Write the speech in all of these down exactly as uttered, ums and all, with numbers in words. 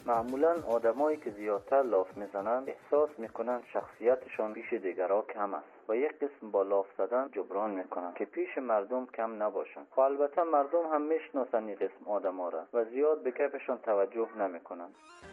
معمولا آدمایی که زیادتر لاف میزنن احساس میکنن شخصیتشان پیش دیگرها کم است و یک قسم با لاف زدن جبران میکنن که پیش مردم کم نباشن. و البته مردم هم میشناسن این قسم آدما را و زیاد به کیفشان توجه نمیکنن.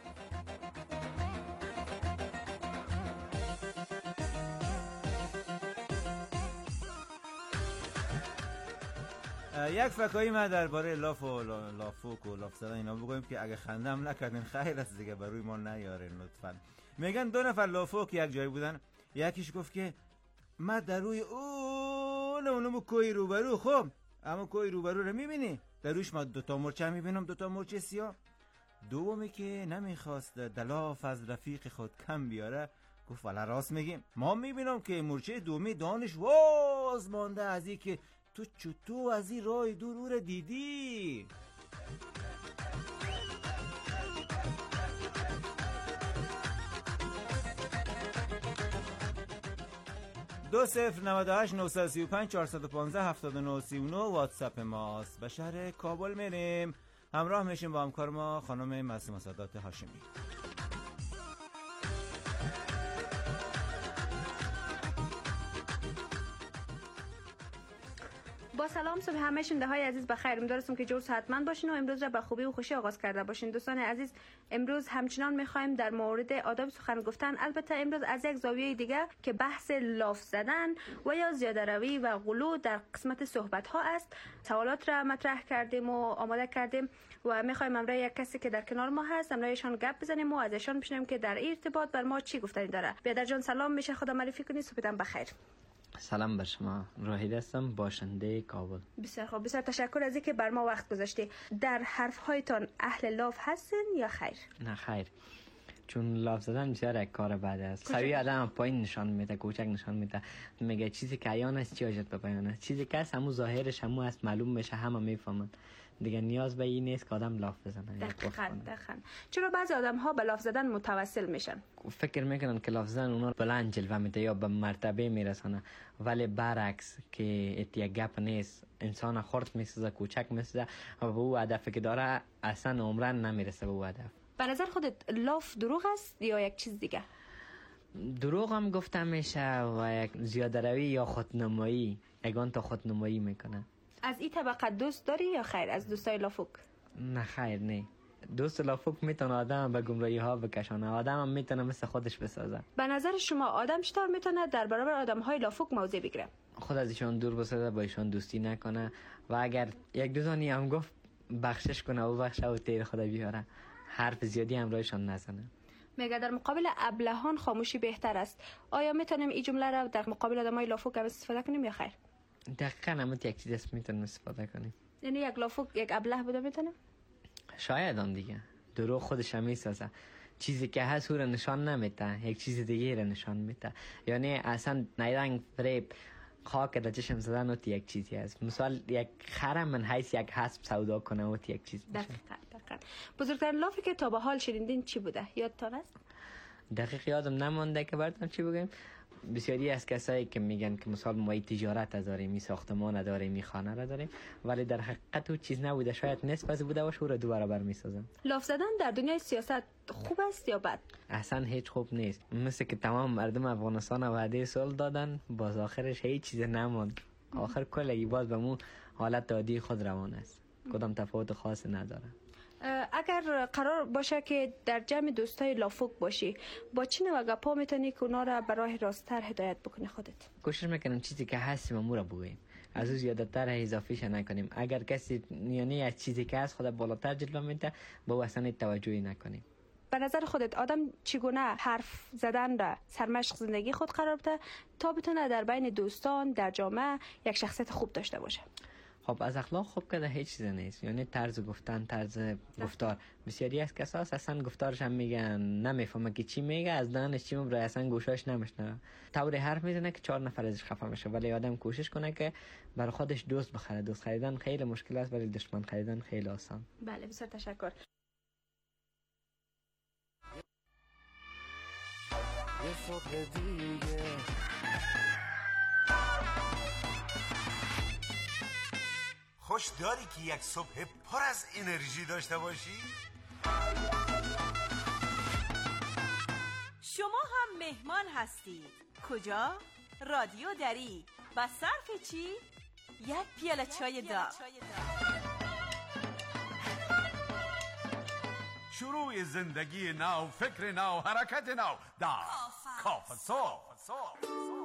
یک فکایی من درباره لاف و لافوک و لاف زدن اینا بگویم که اگه خندم نکردین خیر است دیگه، بر روی ما نیارین لطفا. میگن دو نفر لافوک یک جای بودن، یکیش گفت که من در روی اون اونمو کوی روبرو، خب اما کوی روبرو رو میبینی در رویش ما دوتا مرچه میبینم، دوتا مرچه سیاه. دومی که نمیخواست دلاف از رفیق خود کم بیاره گفت والا راست میگیم، ما میبینم که مرچه دومی دانش واز مانده از این که تو چطور از این راه دور او را دیدی؟ دو صفر نود و هشت نهصد و سی و پنج چهارصد و پانزده هفتاد و نه سی و نه واتساپ ماست. به شهر کابل میریم، همراه میشیم با همکار ما خانم معصومه سادات هاشمی. با سلام صبح همه شنونده های عزیز بخیر. امیدوارم که جور صحتمند باشین و امروز را به خوبی و خوشی آغاز کرده باشین. دوستان عزیز، امروز همچنان میخوایم در مورد آداب سخن گفتن، البته امروز از یک زاویه دیگه که بحث لاف زدن و یا زیاده روی و غلو در قسمت صحبت ها است، سوالات را مطرح کردیم و آماده کردیم و میخوایم امروز یک کسی که در کنار ما هست امروزشان گپ بزنیم و ازشان بشنویم که در این ارتباط بر ما چی گفتنی داره. بیادر جان سلام، میشه خدا معرفی کنی؟ صبحتون بخیر. سلام بر شما، راهید هستم، باشنده کابل. بسیار خوب، بسیار تشکر از اینکه بر ما وقت گذاشتی. در حرف هایتان اهل لاف هستین یا خیر؟ نه خیر، چون لاف زدن بسیار یک کار بد است. خوی آدم پایین نشان میده، کوچک نشان میده، میگه چیزی که عیان است چی حاجت به بیان است، چیزی که است همون ظاهرش همون است، معلوم میشه، همه میفهمن دیگه، نیاز به این نیست که آدم لاف بزنه. دقیقاً دقیقاً. چرا بعضی آدم ها به لاف زدن متوسل میشن؟ فکر میکنن که لاف زدن اونا بلند جلوه میده یا به مرتبه میرسانه، ولی برعکس که اتیا گپ نیست، انسان خرد میسازه، کوچک میسازه و به او هدف که داره اصلا عمرن نمیرسه به او هدف. به نظر خودت لاف دروغ است یا یک چیز دیگه؟ دروغ هم گفته میشه و یک زیاده روی یا خودنمایی، یگان تا خودنمایی میکنه. از این طبقه دوست داری یا خیر از دوستای لافوک؟ نه خیر، نه. دوست لافوک میتونه آدم به گمراهی ها بکشانه، آدم هم میتونه مثل خودش بسازه. به نظر شما آدم چطور میتونه در برابر آدم های لافوک موضع بگیره؟ خود از ایشان دور بسازه، با ایشان دوستی نکنه و اگر یک دو زانی هم گفت بخشش کنه و بخشه و تیر خدا بیاره، حرف زیادی همراهشان نزنه. میگه در مقابل ابلهان خاموشی بهتر است. آیا میتونیم این جمله را در مقابل آدمای لافوک هم استفاده کنیم یا خیر؟ دقیقاً هم یک چیز است میتونیم استفاده کنیم. یعنی یک لافوک یک ابله بوده میتونیم؟ شاید هم دیگه. دروغ خودش هم میسازه، چیزی که هست او را نشان نمیده، یک چیز دیگه را نشان میده. یعنی اصلا نیرنگ فریب خاک در چشم زدن اوتی یک چیزی هست. مثال یک خرم من حیث یک حسب سودا کنه اوتی یک چیز میشه. دقیقاً دقیقاً. بزرگترین لافی که تا به حال شنیدین چی بوده؟ یادتان است؟ دقیق یادم نمونده که براتون چی بگم. بسیاری از کسایی که میگن که مثلا ما تجارت داریم، می ساختمان داریم، می خانه را داریم، ولی در حقیقت او چیز نبوده، شاید نصف بوده باشه، او را دو برابر میسازن. لاف زدن در دنیای سیاست خوب است یا بد؟ اصلا هیچ خوب نیست. مثل که تمام مردم افغانستان وعده صلح دادن، باز آخرش هیچ چیز نموند. آخر کلگی باز به مو حالت عادی خود روان است، کدام تفاوت خاص نداره. اگر قرار باشه که در جمع دوستای لافوک باشی، با چی نوع گپا میتونی که اونا را به راه راست‌تر هدایت بکنی خودت؟ کوشش میکنم چیزی که هستیم امور رو بگوییم، از او زیادتر اضافیش نکنیم. اگر کسی یعنی از چیزی که هست خود بالاتر جلوه میده، با او اصلا توجهی نکنیم. به نظر خودت آدم چگونه حرف زدن را سرمشق زندگی خود قرار بده تا بتونه در بین دوستان در جامعه یک شخصیت خوب داشته باشه؟ خب از اخلاق خوب که هیچ چیز نیست، یعنی طرز گفتن، طرز گفتار. بسیاری از کسا اصلا گفتارش هم میگن نمیفهمه که چی میگه، از دهنش چی میبره، اصلا گوشاش نمیشنه، طوری حرف میزنه که چهار نفر ازش خفه میشه. ولی آدم کوشش کنه که برای خودش دوست بخره. دوست خریدن خیلی مشکل است ولی دشمن خریدن خیلی آسان. بله بسیار تشکر. یه صبح دیگه خوش داری که یک صبح پر از انرژی داشته باشی؟ مهمان هستید. کجا؟ رادیو دری. با صرف چی؟ یک پیاله چای داغ. شروع زندگی نو، فکر نو، حرکت نو در کافه صبح.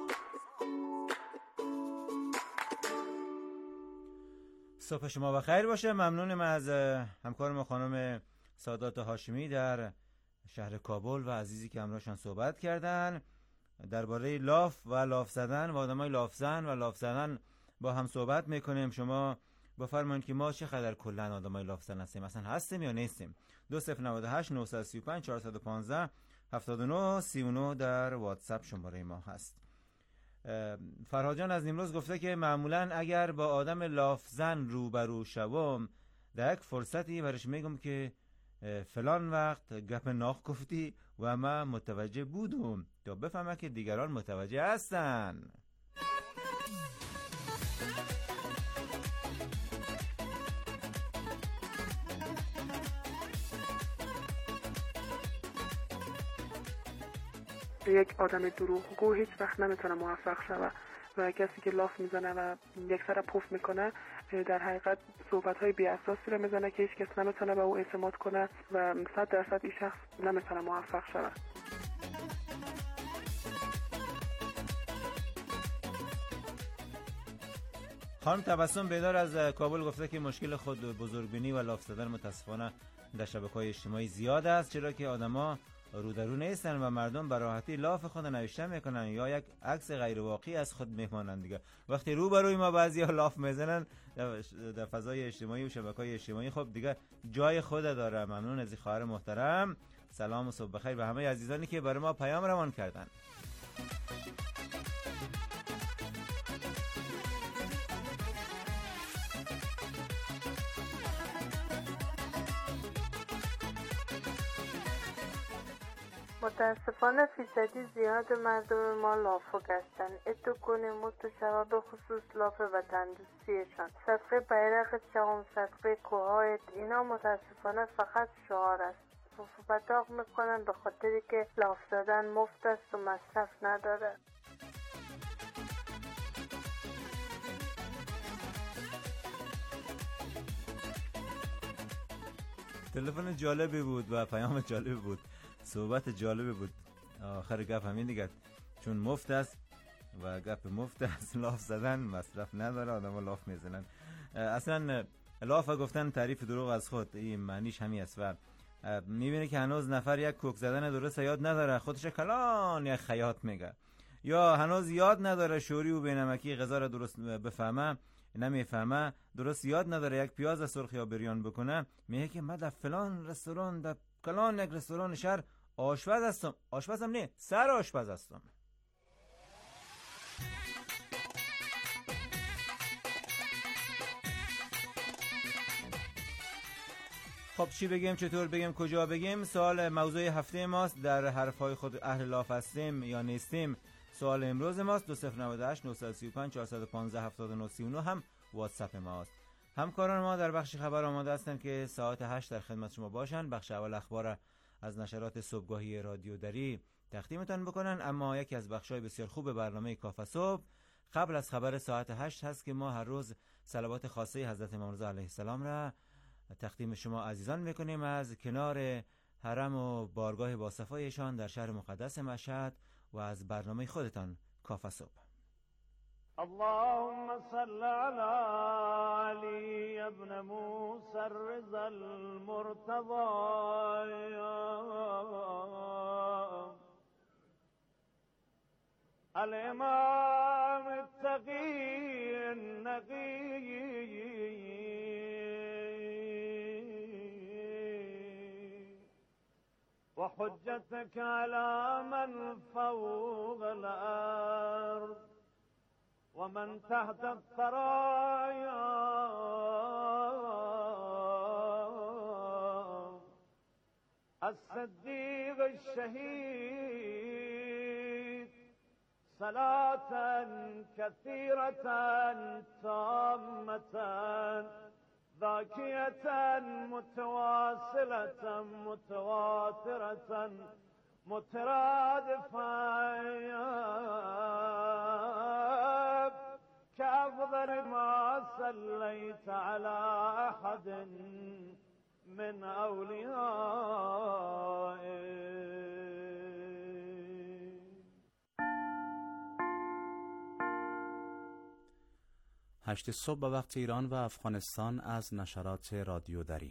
صبح شما بخیر باشه. ممنونم از همکار ما خانم سادات هاشمی در شهر کابل و عزیزی که همراهشان صحبت کردن درباره لاف و لاف زدن و آدمای لاف زن و لاف زدن با هم صحبت میکنیم. شما بفرمایید که ما چقدر کلا آدمای لاف زن هستیم، اصلا هستیم یا نیستیم؟ دو صفر نود و هشت نه سه پنج چهار یک پنج هفت نه سه نه در واتساپ شماره ما هست. فرهاد جان از نیمروز گفته که معمولا اگر با آدم لاف زن روبرو شوم در یک فرصتی برش میگم که فلان وقت گپ ناخ گفتی و من متوجه بودم تا بفهمم که دیگران متوجه هستن. یک آدم دروغگو هیچ وقت نمیتونه موفق شود و کسی که لاف میزنه و یک سر پف میکنه در حقیقت صحبت های بی اساسی رو میزنه که هیچ کس نمیتونه به او اعتماد کنه و صد درصد این شخص نمیتونه موفق شود. خانم تبسم بیدار از کابل گفته که مشکل خود بزرگبینی و لاف زدن متاسفانه در شبکه‌های اجتماعی زیاد است، چرا که آدما رو در رو نیستن و مردم به راحتی لاف خود نوشته میکنن یا یک عکس غیر واقعی از خود میمانند. دیگه وقتی رو بروی ما بعضیا لاف میزنن در فضای اجتماعی و شبکه‌های اجتماعی، خب دیگه جای خود داره. ممنون از خواهر محترم. سلام و صبح بخیر به همه عزیزانی که برای ما پیام روان کردن. متاسفانه فیصدی زیاد مردم ما لافو گشتن. اتو کنه متو شواب خصوص لاف وطن دوستیشان. صدقه بیرق چاهم، صدقه کوهایت، اینا متاسفانه فقط شعار است. بطاق میکنن به خاطری که لاف زدن مفت است و مصرف نداره. تلفن جالبی بود و پیام جالبی بود، صحبت جالبی بود. آخر گپ همین دیگه، چون مفت است و گپ مفت است، لاف زدن مصرف نداره، آدم لاف میزنن. اصلا لاف گفتن تعریف دروغ از خود، این معنیش همین است. و میبینه که هنوز نفر یک کوک زدن درست یاد نداره، خودش کلان یک خیاط میگه، یا هنوز یاد نداره شوری و بینمکی غذا را درست بفهمه، نمیفهمه، درست یاد نداره یک پیاز سرخ یا بریان بکنه، میگه که من در فلان رستوران، در کلان یک رستوران شهر آشپز هستم. آشپزم نه، سر آشپز هستم. خب چی بگیم، چطور بگیم، کجا بگیم؟ سوال موضوع هفته ماست. در حرفهای خود اهل لاف هستیم یا نیستیم؟ سوال امروز ماست. دو صفر نود و هشت نه سه پنج چهار یک پنج هفت نه سه نه هم واتساپ ماست. همکاران ما در بخش خبر آماده هستند که ساعت هشت در خدمت شما باشند. بخش اول اخبار از نشرات صبحگاهی رادیو دری تقدیمتان بکنن، اما یکی از بخش‌های بسیار خوب برنامه کافه صبح قبل از خبر ساعت هشت هست که ما هر روز صلوات خاصه حضرت امام رضا علیه السلام را تقدیم شما عزیزان میکنیم از کنار حرم و بارگاه باصفایشان در شهر مقدس مشهد و از برنامه خودتان کافه صبح. اللهم صل على علي ابن موسى الرضا المرتضى الامام التقي النقي وحجتك على من فوق الارض ومن تحت الثرايا الصديق الشهيد صلاة كثيرة تامة ذاكية متواصلة متواترة مترادفا كأفضل ما صليت على أحد من أوليائك. هشت صبح به وقت ایران و افغانستان از نشرات رادیو دری.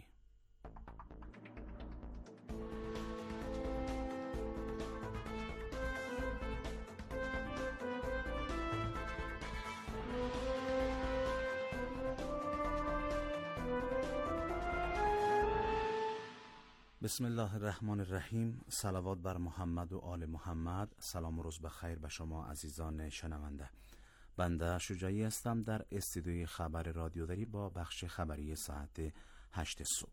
بسم الله الرحمن الرحیم. صلوات بر محمد و آل محمد. سلام و روز بخیر به شما عزیزان شنونده. بنده شجاعی هستم در استودیوی خبر رادیو دری با بخش خبری ساعت هشت صبح.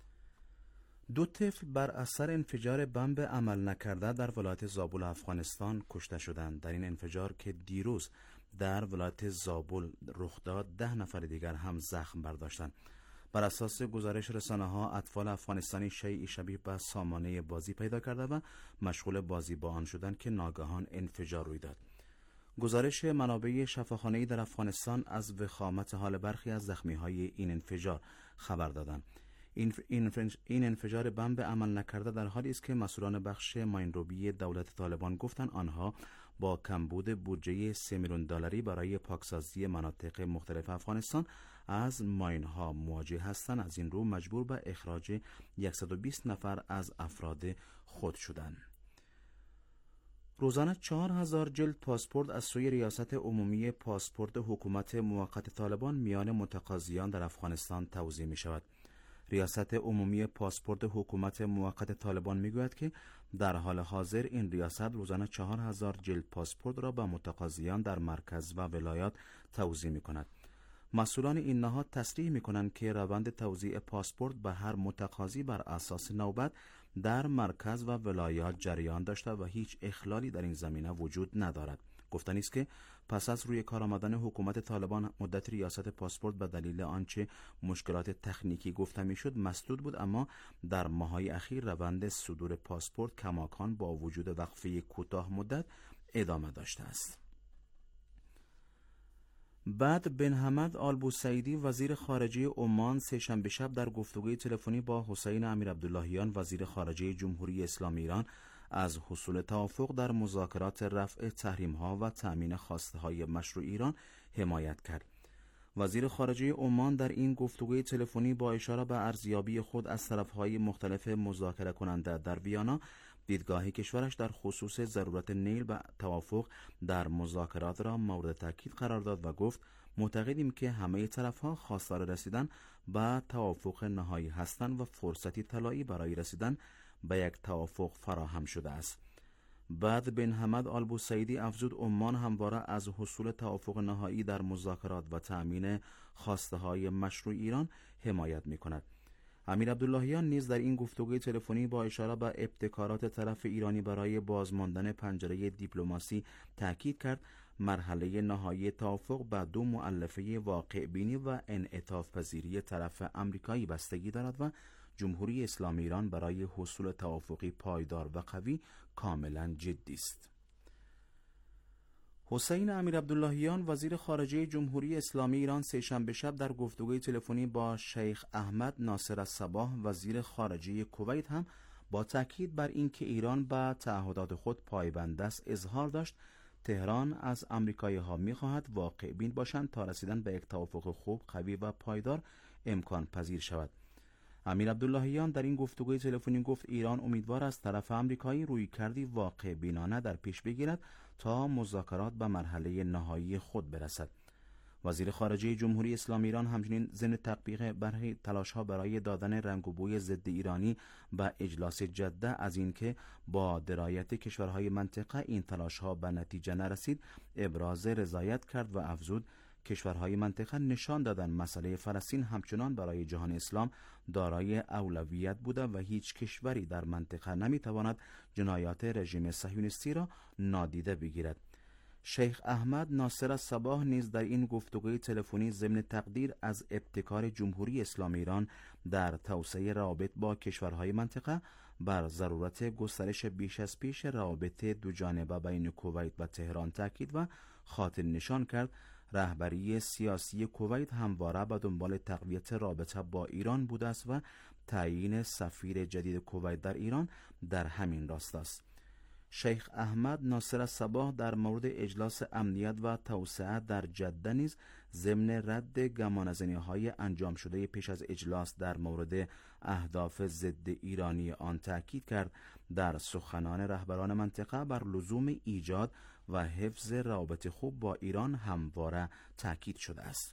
دو طفل بر اثر انفجار بمب عمل نکرده در ولایت زابل افغانستان کشته شدند. در این انفجار که دیروز در ولایت زابل رخ داد، ده نفر دیگر هم زخم برداشتند. بر اساس گزارش رسانه‌ها، اطفال افغانستانی شیئی شبیه به سامانه بازی پیدا کرده و مشغول بازی با آن شدند که ناگهان انفجار روی داد. گزارش منابع شفاخانه‌ای در افغانستان از وخامت حال برخی از زخمی‌های این انفجار خبر دادند. این این انفجار بمب عمل نکرده در حالی است که مسئولان بخش ماینروبی دولت طالبان گفتند آنها با کمبود بودجه سه میلیون دلاری برای پاکسازی مناطق مختلف افغانستان از ماین‌ها مواجه هستند. از این رو مجبور به اخراج صد و بیست نفر از افراد خود شدند. روزانه چهار هزار جلد پاسپورت از سوی ریاست عمومی پاسپورت حکومت موقت طالبان میان متقاضیان در افغانستان توزیع می شود. ریاست عمومی پاسپورت حکومت موقت طالبان می گوید که در حال حاضر این ریاست روزانه چهار هزار جلد پاسپورت را به متقاضیان در مرکز و ولایات توزیع می کند. مسئولان این نهاد تصریح می کنند که روند توزیع پاسپورت به هر متقاضی بر اساس نوبت در مرکز و ولایات جریان داشته و هیچ اخلالی در این زمینه وجود ندارد. گفتنی است که پس از روی کار آمدن حکومت طالبان مدت ریاست پاسپورت به دلیل آنچه مشکلات تکنیکی گفته میشد مسدود بود، اما در ماه‌های اخیر روند صدور پاسپورت کماکان با وجود وقفه کوتاه مدت ادامه داشته است. بعد بن حمد آل بوسعیدی وزیر خارجه عمان سه‌شنبه شب در گفتگوی تلفنی با حسین امیر عبداللهیان وزیر خارجه جمهوری اسلامی ایران از حصول توافق در مذاکرات رفع تحریم‌ها و تأمین خواسته‌های مشروع ایران حمایت کرد. وزیر خارجه عمان در این گفتگوی تلفنی با اشاره به ارزیابی خود از طرف‌های مختلف مذاکره کننده در ویانا، دیدگاه کشورش در خصوص ضرورت نیل به توافق در مذاکرات را مورد تاکید قرار داد و گفت معتقدیم که همه طرف‌ها خواستار رسیدن به توافق نهایی هستند و فرصتی طلایی برای رسیدن به یک توافق فراهم شده است. بعد بن حمد آل بوسعیدی افزود عمان همواره از حصول توافق نهایی در مذاکرات و تأمین خواسته‌های مشروع ایران حمایت می‌کند. امیر عبداللهیان نیز در این گفتگوی تلفنی با اشاره به ابتکارات طرف ایرانی برای بازماندن پنجره دیپلماسی تاکید کرد مرحله نهایی توافق به دو مؤلفه واقع بینی و انعطاف پذیری طرف امریکایی بستگی دارد و جمهوری اسلامی ایران برای حصول توافقی پایدار و قوی کاملا جدی است. حسین امیر عبداللهیان وزیر خارجه جمهوری اسلامی ایران سه‌شنبه شب در گفتگوی تلفنی با شیخ احمد ناصر الصباح وزیر خارجه کویت هم با تاکید بر اینکه ایران به تعهدات خود پایبند است اظهار داشت تهران از آمریکایی ها می‌خواهد واقع بین باشند تا رسیدن به یک توافق خوب، قوی و پایدار امکان پذیر شود. امیر عبداللهیان در این گفتگوی تلفنی گفت ایران امیدوار است طرف آمریکایی رویکردی واقع بینانه در پیش بگیرد تا مذاکرات به مرحله نهایی خود برسد. وزیر خارجه جمهوری اسلامی ایران همچنین ضمن تطبیق برخی تلاش‌ها برای دادن رنگ و بوی ضد ایرانی به اجلاس جده از اینکه با درایت کشورهای منطقه این تلاش‌ها به نتیجه نرسید ابراز رضایت کرد و افزود کشورهای منطقه نشان دادن مسئله فلسطین همچنان برای جهان اسلام دارای اولویت بوده و هیچ کشوری در منطقه نمیتواند جنایات رژیم صهیونیستی را نادیده بگیرد. شیخ احمد ناصر الصباح نیز در این گفتگوی تلفنی ضمن تقدیر از ابتکار جمهوری اسلامی ایران در توسعه روابط با کشورهای منطقه بر ضرورت گسترش بیش از پیش روابط دو جانبه بین کویت و تهران تاکید و خاطر نشان کرد رهبری سیاسی کویت همواره به دنبال تقویت رابطه با ایران بوده است و تعیین سفیر جدید کویت در ایران در همین راستا است. شیخ احمد ناصر الصباح در مورد اجلاس امنیت و توسعه در جده نیز ضمن رد گمانه‌زنی‌های انجام شده پیش از اجلاس در مورد اهداف ضد ایرانی آن تاکید کرد. در سخنان رهبران منطقه بر لزوم ایجاد و حفظ روابط خوب با ایران همواره تاکید شده است.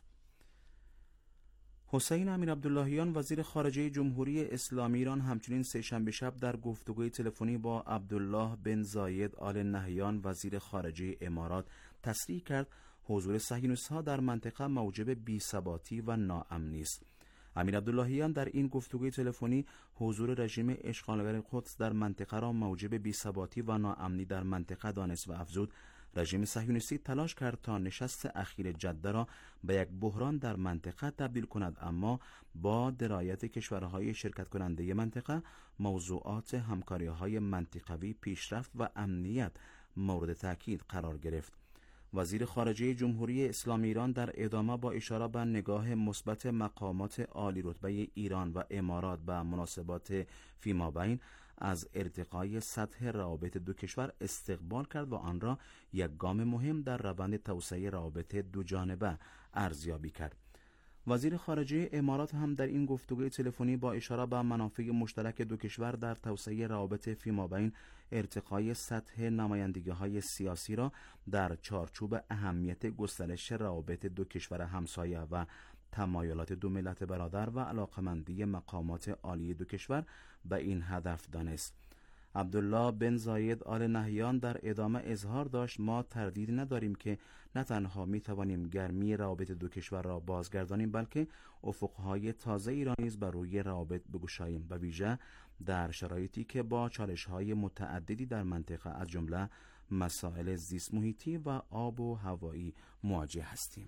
حسین امیر عبداللهیان وزیر خارجه جمهوری اسلامی ایران همچنین سه‌شنبه شب در گفتگوی تلفنی با عبدالله بن زاید آل نهیان وزیر خارجه امارات تصریح کرد حضور صهیونیست‌ها در منطقه موجب بی‌ثباتی و ناامنی است. امیر عبداللهیان در این گفتگوی تلفنی حضور رژیم اشغالگر قدس در منطقه را موجب بی‌ثباتی و ناامنی در منطقه دانست و افزود رژیم صهیونیستی تلاش کرد تا نشست اخیر جده را به یک بحران در منطقه تبدیل کند، اما با درایت کشورهای شرکت کننده منطقه موضوعات همکاری‌های منطقوی، پیشرفت و امنیت مورد تاکید قرار گرفت. وزیر خارجه جمهوری اسلامی ایران در ادامه با اشاره به نگاه مثبت مقامات عالی رتبه ایران و امارات به مناسبات فیمابین از ارتقای سطح روابط دو کشور استقبال کرد و آن را یک گام مهم در روند توسعه روابط دو جانبه ارزیابی کرد. وزیر خارجه امارات هم در این گفتگوی تلفنی با اشاره به منافع مشترک دو کشور در توسعه روابط فیمابین ارتقای سطح نمایندگی‌های سیاسی را در چارچوب اهمیت گسترش روابط دو کشور همسایه و تمایلات دو ملت برادر و علاقمندی مقامات عالی دو کشور به این هدف دانست. عبدالله بن زاید آل نهیان در ادامه اظهار داشت ما تردید نداریم که نه تنها می توانیم گرمی روابط دو کشور را بازگردانیم بلکه افقهای تازه ایران نیز بر روی روابط بگشاییم، به ویژه در شرایطی که با چالش‌های متعددی در منطقه از جمله مسائل زیست محیطی و آب و هوایی مواجه هستیم.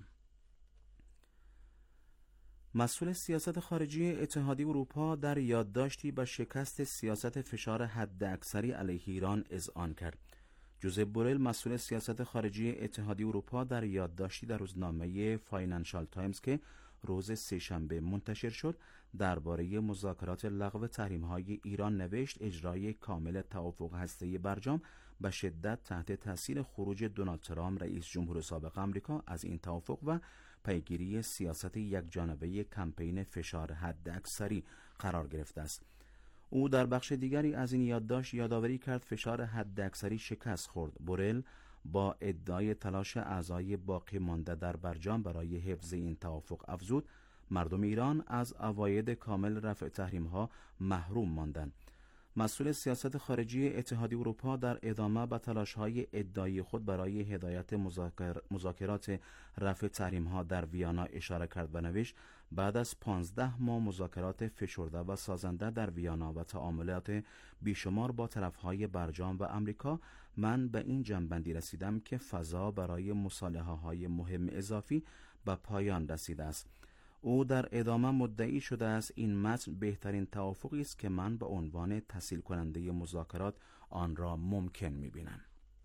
مسئول سیاست خارجی اتحادیه اروپا در یادداشتی به شکست سیاست فشار حداکثری علیه ایران اذعان کرد. جوزپ بورل مسئول سیاست خارجی اتحادیه اروپا در یادداشتی در روزنامه فاینانشال تایمز که روز سه‌شنبه منتشر شد درباره مذاکرات لغو تحریم‌های ایران نوشت اجرای کامل توافق هسته‌ای برجام به شدت تحت تاثیر خروج دونالد ترامپ رئیس جمهور سابق آمریکا از این توافق و پیگیری سیاست یک جانبه کمپین فشار حداکثری قرار گرفته است. او در بخش دیگری از این یادداشت یادآوری کرد فشار حداکثری شکست خورد. بورل با ادعای تلاش اعضای باقی مانده در برجام برای حفظ این توافق افزود مردم ایران از عواید کامل رفع تحریم‌ها محروم ماندند. مسئول سیاست خارجی اتحادیه اروپا در ادامه به تلاش‌های ادعایی خود برای هدایت مذاکر... مذاکرات رفع تحریم‌ها در ویانا اشاره کرد و نوشت بعد از پانزده ماه مذاکرات فشرده و سازنده در ویانا و تعاملات بیشمار با طرف‌های برجام و آمریکا من به این جنبندی رسیدم که فضا برای مصالحه‌های مهم اضافی به پایان رسیده است. او در ادامه مدعی شده است این متن بهترین توافقی است که من به عنوان تسهیل کننده مذاکرات آن را ممکن می‌بینم.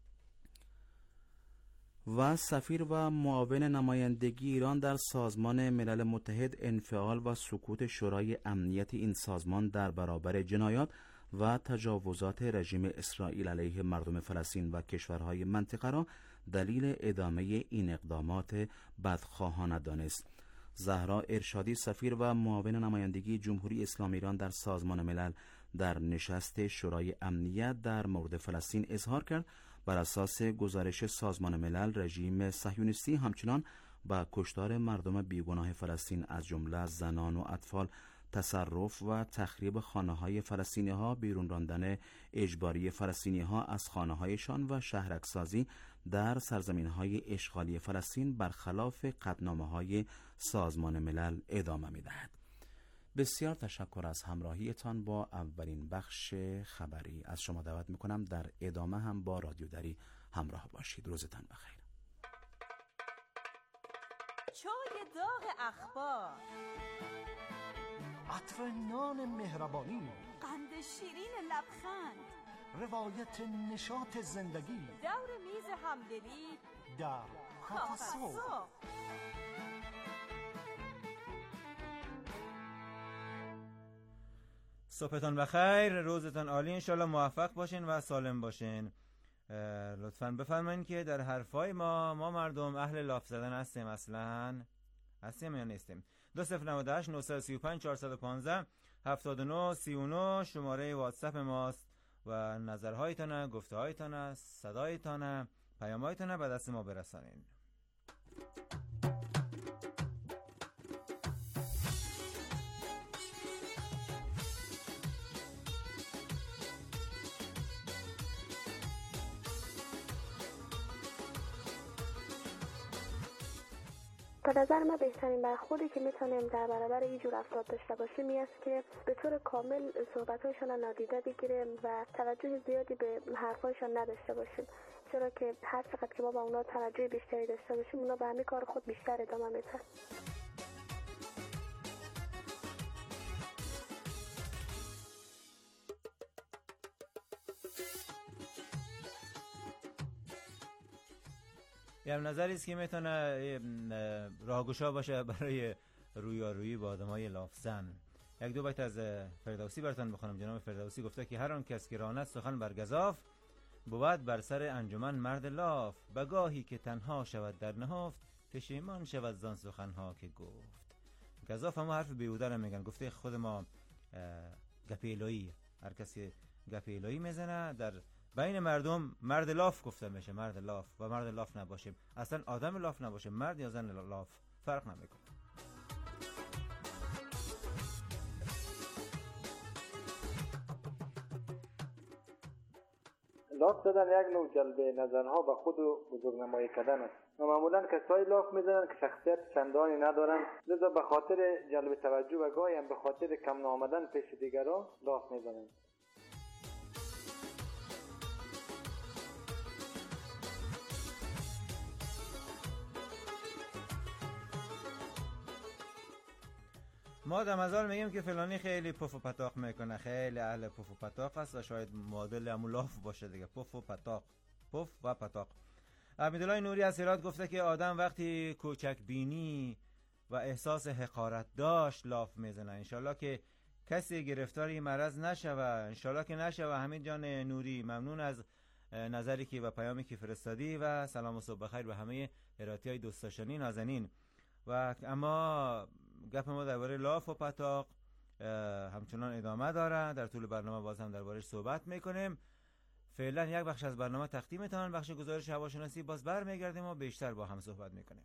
و سفیر و معاون نمایندگی ایران در سازمان ملل متحد انفعال و سکوت شورای امنیت این سازمان در برابر جنایات و تجاوزات رژیم اسرائیل علیه مردم فلسطین و کشورهای منطقه را دلیل ادامه این اقدامات بدخواهانه دانست. زهرا ارشادی سفیر و معاون نمایندگی جمهوری اسلامی ایران در سازمان ملل در نشست شورای امنیت در مورد فلسطین اظهار کرد بر اساس گزارش سازمان ملل رژیم صهیونیستی همچنان با کشتار مردم بیگناه فلسطین از جمله زنان و اطفال، تصرف و تخریب خانه‌های فلسطینی‌ها، بیرون راندن اجباری فلسطینی‌ها از خانه‌هایشان و شهرک‌سازی در سرزمین‌های اشغالی فلسطین برخلاف قطعنامه‌های سازمان ملل ادامه می‌دهد. بسیار تشکر از همراهیتان با اولین بخش خبری. از شما دعوت می‌کنم در ادامه هم با رادیو دری همراه باشید. روزتان بخیر. چای داغ اخبار، عطر نان مهربانی، قند شیرین لبخند، روایت نشاط زندگی، دور میز همدلی در کافه صبح. صبحتان بخیر، روزتان عالی، انشالله موفق باشین و سالم باشین. لطفاً بفرمایید که در حرفای ما ما مردم اهل لاف زدن هستیم. اصلا هستیم یا نیستیم؟ دو صفر نود و هشت نهصد و سی و پنج چهارصد و پانزده هفتاد و نه سی و نه شماره واتساپ ماست و نظرهایتان، گفته‌هایتان، صدایتان، پیام‌هایتان به دست ما برسانید. به نظر من بهترین برخوردی که میتونیم در برابر این جور افراد داشته باشیم این است که به طور کامل صحبت‌هایشان را نادیده بگیریم و توجه زیادی به حرفایشان نداشته باشیم، چرا که هر چقدر که ما با اونا توجه بیشتری داشته باشیم اونا به همین کار خود بیشتر ادامه میدن. یه نظری است که میتونه راهگشا باشه برای رویارویی با آدمای لافزن. یک دو بیت از فردوسی براتون بخونم. جناب فردوسی گفته که هر آن کس که راند سخن بر گزاف، بود بر سر انجمن مرد لاف. بگاهی که تنها شود در نهفت، پشیمان شود زان سخنها که گفت. گزاف هم حرف بیهوده رو میگن. گفته خود ما گپ الهی، هر کسی گپ الهی میزنه در بین مردم مرد لاف گفته میشه. مرد لاف و مرد لاف نباشه، اصلا آدم لاف نباشه، مرد یا زن لاف فرق نمیکنه. لاف زدن یک نوع جلب نظرها به خود و بزرگ نمایی کردن است و معمولا کسایی لاف میزنن که شخصیت چندانی ندارن، لذا به خاطر جلب توجه و گاهی هم به خاطر کم آمدن پیش دیگران لاف میزنن. ما در مزال میگیم که فلانی خیلی پف و پتاق میکنه، خیلی اهل پف و پتاق است و شاید معادل همون لاف باشه دیگه. پف و پتاق، پف و پتاق. امیدالله نوری از هرات گفته که آدم وقتی کوچک بینی و احساس حقارت داشت لاف میزنه. انشالله که کسی گرفتاری مرض نشوه، انشالله که نشوه. حمید جان نوری ممنون از نظری که و پیامی که فرستادی و سلام و صبح بخیر به همه هراتی های دوستاشانی نازنین. و اما گپ ما درباره لاف و پتاق همچنان ادامه داره. در طول برنامه باز هم درباره‌اش صحبت میکنیم. فعلا یک بخش از برنامه تقدیمتان، بخش گزارش هواشناسی، باز برمیگردیم و بیشتر با هم صحبت میکنیم.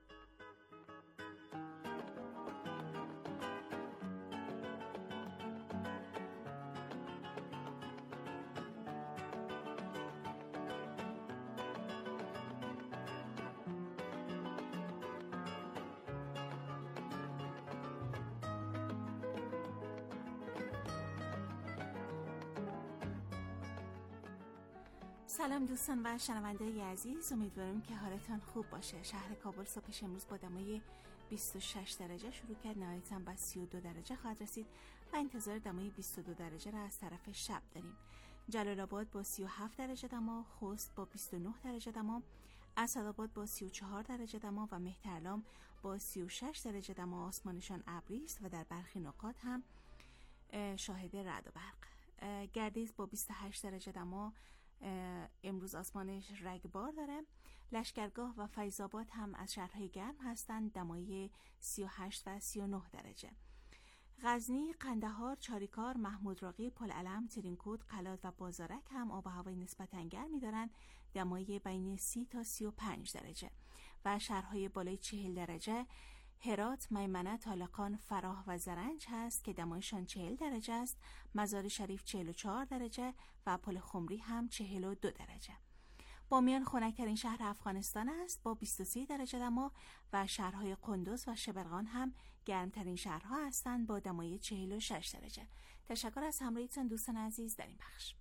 سلام دوستان و شنونده عزیز، امیدوارم که حالتان خوب باشه. شهر کابل صبحش امروز با دمای بیست و شش درجه شروع کرد، نهایتاً به سی و دو درجه خواهد رسید و انتظار دمای بیست و دو درجه را از طرف شب داریم. جلال آباد با سی و هفت درجه دما، خوست با بیست و نه درجه دما، اسدآباد با سی و چهار درجه دما و مهترلام با سی و شش درجه دما. آسمانشان ابری است و در برخی نقاط هم شاهد رعد و برق. گردیز با بیست و هشت درجه دما امروز آسمانش رگبار داره. لشکرگاه و فیض‌آباد هم از شهرهای گرم هستند، دمای سی و هشت و سی و نه درجه. غزنی، قندهار، چاریکار، محمود راقی، پلعلم، ترینکوت، قلات و بازارک هم آب و هوای نسبتاً گرمی دارند، دمای بین سی تا سی و پنج درجه. و شهرهای بالای چهل درجه هرات، میمنه، طالقان، فراه و زرنج هست که دمایشان چهل درجه است. مزار شریف چهل و چهار درجه و پل خمری هم چهل و دو درجه. بامیان خنک‌ترین شهر افغانستان است با بیست و سه درجه دما و شهرهای قندوز و شبرغان هم گرمترین شهرها هستند با دمای چهل و شش درجه. تشکر از همراهیتان دوستان عزیز در این بخش.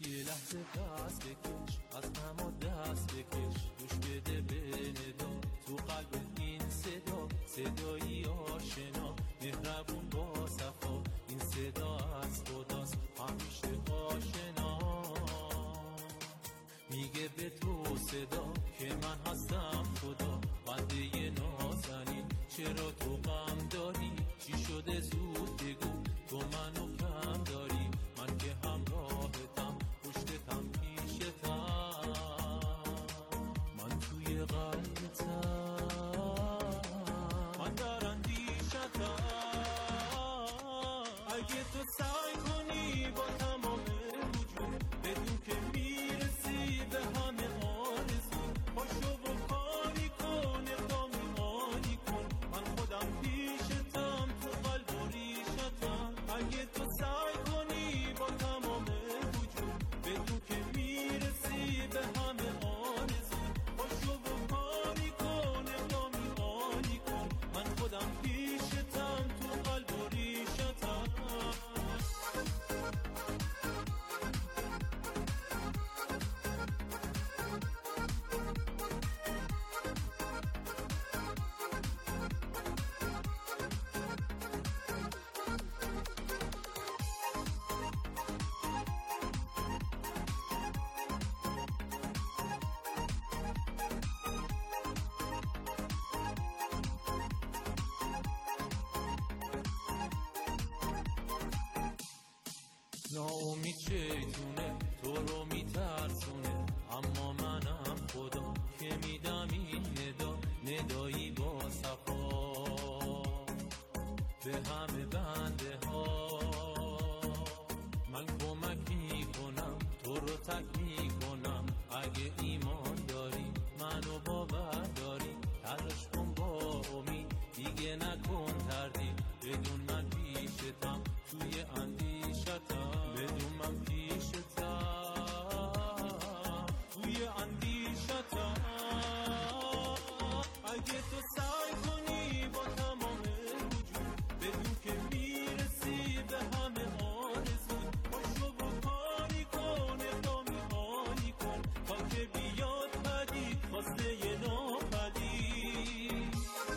یه لحظه دست بکش از همه دست بکش گوش بده به ندا تو قلب این صدا صدایی آشنا مهربون با صفا این صدا از خداست همیشه آشنا میگه به تو صدا که من هستم خدا بنده نازنین چرا تو غم داری چی شده زود بگو تو منو کم داری من که همراهتم پشتتم پیشتم من توی قلبتم من در اندیشتم اگه تو سعی کنی با تمام وجود بدون که میرسی به همه آرزو پاشو و کاری کن اقدامی آنی کن من خودم پیشتم تو قلب و ریشتم اگه تو سعی کنی با تمام وجود بدون که میرسی به همه آرزو پاشو و کاری کن اقدامی آنی کن من خودم پیشتم تو قلب و ریشتم ناامید چیتونه تو رو میترسونه اما منم خدا که میدم این ندا ندایی با صفا به همه بنده ها من کمک میکنم تو رو تک میکنم اگه ایمان داری منو باور داری تلاش کن با امید دیگه نکن تردید بدون من پیشتم توی اندیشتم بدون من پیشتم توی اندیشتم اگه تو سعی کنی با تمام وجود بدون که میرسی به همه آرزو پاشو و کاری کن اقدامی آنی کن تا که بیاد پدید خواسته یه ناپدید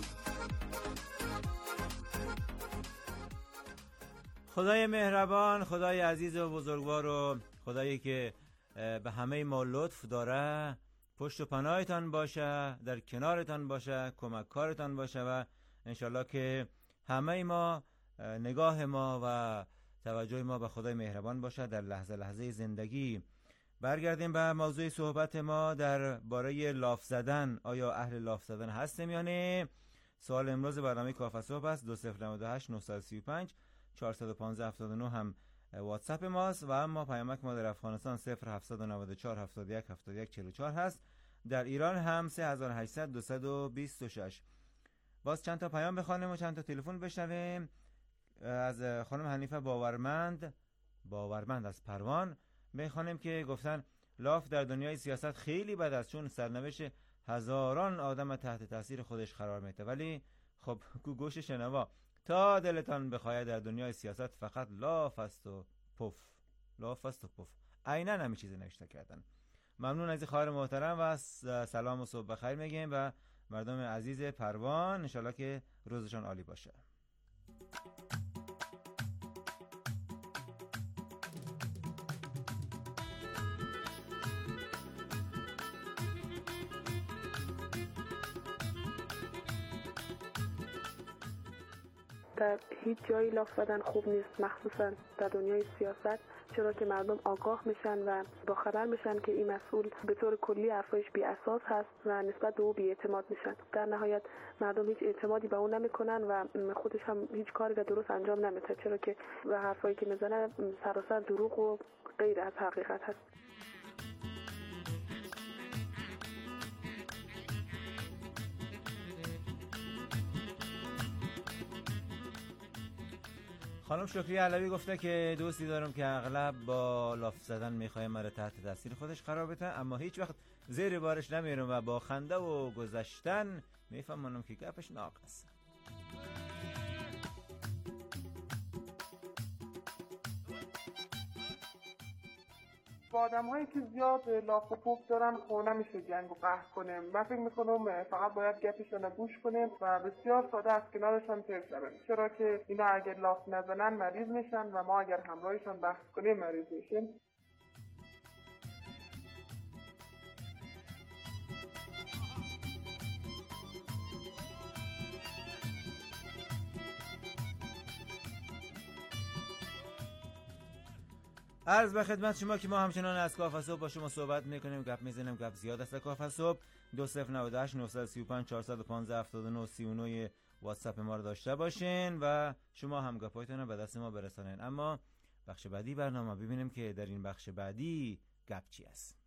خدای مهربان، خدای عزیز و بزرگوار و خدایی که به همه ما لطف داره پشت و پناهتان باشه، در کنارتان باشه، کمک کارتان باشه و انشالله که همه ما نگاه ما و توجه ما به خدای مهربان باشه در لحظه لحظه زندگی. برگردیم به موضوع صحبت ما در باره لاف زدن. آیا اهل لاف زدن هستیم یا نه؟ سوال امروز برنامه کافه صبح است. دو صفر نود و هشت نه سه پنج چهارصد و پانزده هفتاد و نه هم واتساپ ماست و اما پیامک ما در افغانستان صفر هفتصد و نود و چهار هفتاد و یک هفتاد و یک چهل و چهار هست. در ایران هم سه هزار و هشتصد دویست و بیست و شش. باز چند تا پیام بخوانیم و چند تا تلفن بشنویم. از خانم حنیفه باورمند باورمند از پروان میخوانیم که گفتن لاف در دنیای سیاست خیلی بد است چون سرنوشت هزاران آدم تحت تاثیر خودش قرار میده، ولی خب گوش شنوا تا دلتان بخواهد در دنیای سیاست فقط لاف است و پف، لاف است و پف. عیناً همین چیزی نوشته کردن. ممنون از خواهر محترم و سلام و صبح بخیر میگیم و مردم عزیز پروان انشالله که روزشان عالی باشه. در هیچ جایی لاف زدن خوب نیست، مخصوصا در دنیای سیاست، چرا که مردم آگاه میشن و با خبر میشن که این مسئول به طور کلی حرفایش بی اساس هست و نسبت به او بی اعتماد میشن. در نهایت مردم هیچ اعتمادی به اون نمیکنن و خودش هم هیچ کاری را درست انجام نمیده، چرا که و حرفایی که میزنه سراسر دروغ و غیر از حقیقت هست. خانم شکری علوی گفته که دوستی دارم که اغلب با لاف زدن میخواه مرا تحت تاثیر خودش قرار بده، اما هیچ وقت زیر بارش نمیرم و با خنده و گذشتن میفهمونم که گپش ناقص. با آدم هایی که زیاد لاف و پوف دارن خب نمیشه جنگ و قهر کنیم. من فکر میکنم فقط باید گپشون رو گوش کنیم و بسیار ساده از کنارشان تیر شویم، چرا که اینا اگر لاف نزنن مریض میشن و ما اگر همراهشان بحث کنیم مریض میشیم. عرض به خدمت شما که ما همچنان از کافه صبح با شما صحبت میکنیم، گپ میزنیم، گپ زیاد است. کافه صبح دو صفر نه هشت نه سه پنج چهار یک پنج هفت نه سه نه واتساپ ما رو داشته باشین و شما هم گپایتون رو به دست ما برسانین. اما بخش بعدی برنامه ببینیم که در این بخش بعدی گپ چی است.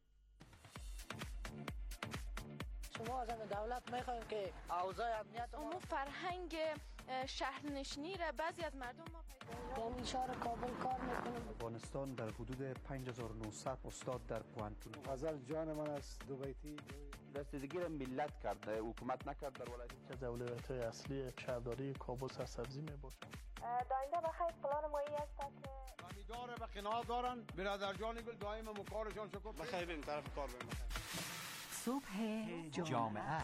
شما از دولت میخواین که اوضاع امنیت امور فرهنگ شهرنشینی را بعضی از مردم ما یعنی شهر کابل کار میکنه. افغانستان در حدود پنج هزار و نهصد استاد در پوهنتون. غزل جان من است دوبیتی رسیدگی را ملت کرده، حکومت نکرد در ولایت. که اولویت‌های اصلی شهرداری کابل سرسبزی میباشد. داینده بخیر پلان مایی است که خمیدار و قناعت دارن. برادر جان گل دائم مکارشان شکر. بخیر بریم طرف کار بریم. صبح جامعه.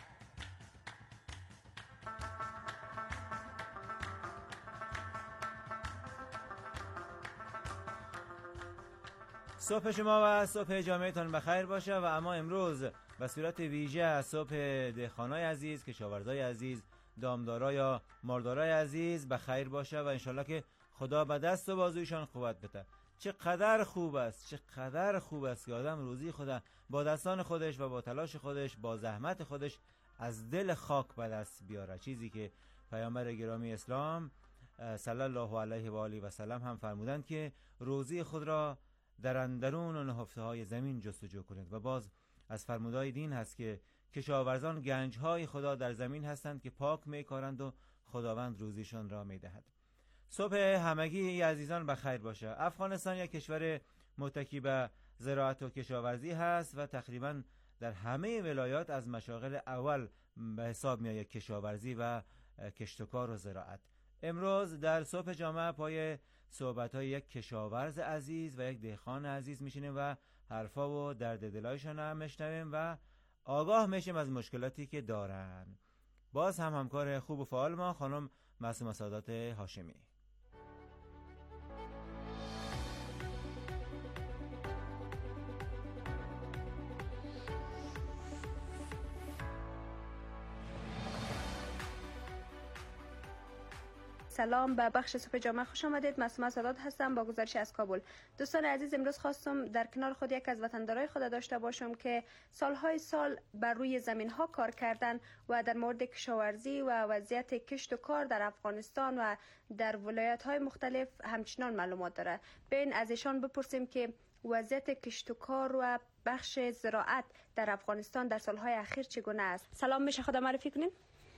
صبح شما و صبح جامعهتان بخیر باشه و اما امروز به صورت ویژه صبح دهخانای عزیز، کشاورزای عزیز، دامدارای یا ماردارای عزیز بخیر باشه و انشالله که خدا به دست و بازویشان قوت بده. چقدر خوب است، چقدر خوب است که آدم روزی خدا با دستان خودش و با تلاش خودش، با زحمت خودش از دل خاک به دست بیاره، چیزی که پیامبر گرامی اسلام صلی الله علیه و آله و سلم هم فرمودند که روزی خود را در اندرون و نهفته های زمین جستجو کنید. و باز از فرمودهای دین هست که کشاورزان گنج های خدا در زمین هستند که پاک میکارند و خداوند روزیشان را میدهد. صبح همگی عزیزان بخیر باشه. افغانستان یک کشور متکی به زراعت و کشاورزی هست و تقریبا در همه ولایات از مشاغل اول به حساب میآید کشاورزی و کشتکار و زراعت. امروز در صبح جامعه پای صحبت‌های یک کشاورز عزیز و یک دهقان عزیز میشینیم و حرفا و درد دلایشان هم میشنویم و آگاه میشیم از مشکلاتی که دارن. باز هم همکار خوب و فعال ما خانم معصومه سادات هاشمی. سلام، به بخش صبح جامعه خوش آمدید. معصومه سادات هستم با گزارش از کابل. دوستان عزیز، امروز خواستم در کنار خود یک از وطندارای خود داشته باشم که سالهای سال بر روی زمین ها کار کردن و در مورد کشاورزی و وضعیت کشت و کار در افغانستان و در ولایت های مختلف همچنان معلومات داره. بین از ایشان بپرسیم که وضعیت کشت و کار و بخش زراعت در افغانستان در سالهای اخیر چگونه است. سلام، میشه خود معرفی کنین؟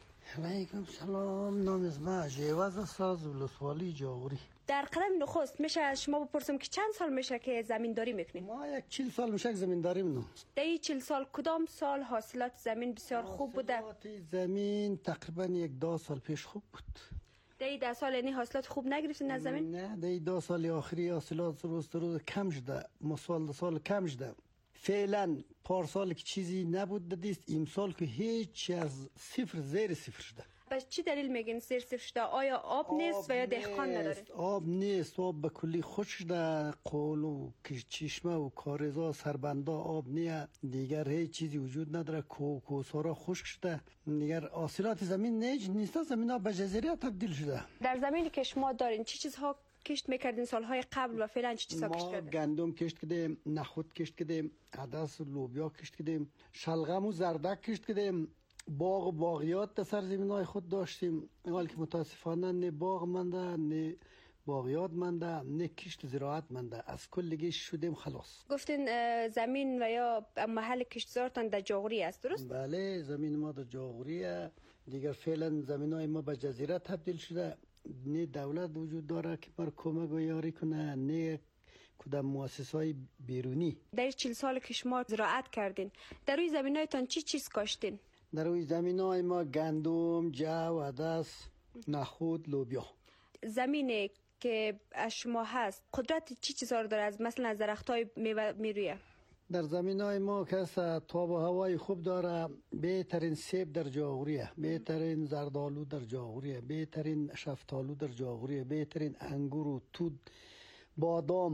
علیکم سلام، نام از ما جیواز ساز ولسوالی جاغوری. در قدم نخست میشه از شما بپرسم که چند سال میشه که زمینداری میکنیم؟ ما یک چهل سال میشه که زمینداری میکنم. در این چهل سال کدام سال حاصلات زمین بسیار خوب بوده؟ حاصلات زمین تقریبا یک دو سال پیش خوب بود. در این ده سال یعنی حاصلات خوب نگرفتین از زمین؟ نه، در این دو سال آخری حاصلات روز روز کم شده، مسال دو سال کم شده. فعلا پارسال که چیزی نبود دادیست، امسال که هیچ از صفر زیر صفر شده. پس چی دلیل میگین زیر صفر شده؟ آیا آب نیست و یا دهقان نداره؟ آب نیست، آب به کلی خشک شده، قول و چشمه و کارزا سربندا آب نیه، دیگر هیچ چیزی وجود نداره، کو کوسارا خشک شده، دیگر حاصلات زمین نیست، زمین ها به جزیره تبدیل شده. در زمینی که شما دارین چی چیزها کشت میکردین سالهای قبل و فعلا چی چیزا کشت کردین؟ ما گندم کشت کردیم، نخود کشت کردیم، عدس لوبیا کشت کردیم، شلغم و زردک کشت کردیم، باغ و باغیات در سر زمینای خود داشتیم. حال که متاسفانه نه باغ منده، نه باغیات منده، نه کشت زراعت منده، از کلگی شدیم خلاص. گفتین زمین و یا محل کشتزارتان در جاغوری است، درست؟ بله، زمین ما در جاغوریه. دیگر فعلا زمینای ما به جزیره تبدیل شده. نه دولت وجود داره که بر کمک و یاری کنه، نه کدام مؤسسای بیرونی. در چهل سال که شما زراعت کردین در روی زمینایتان چی چیز کاشتین؟ در روی زمینای ما گندم، جو، عدس، نخود، لوبیا. زمین که از شما هست قدرت چی چیزا رو داره، از مثلا از درختای میوه میرویه؟ در زمین های ما که تاب و هوای خوب داره، بهترین سیب در جاغوریه، بهترین زردآلو در جاغوریه، بهترین شفتالو در جاغوریه، بهترین انگور و توت، بادام،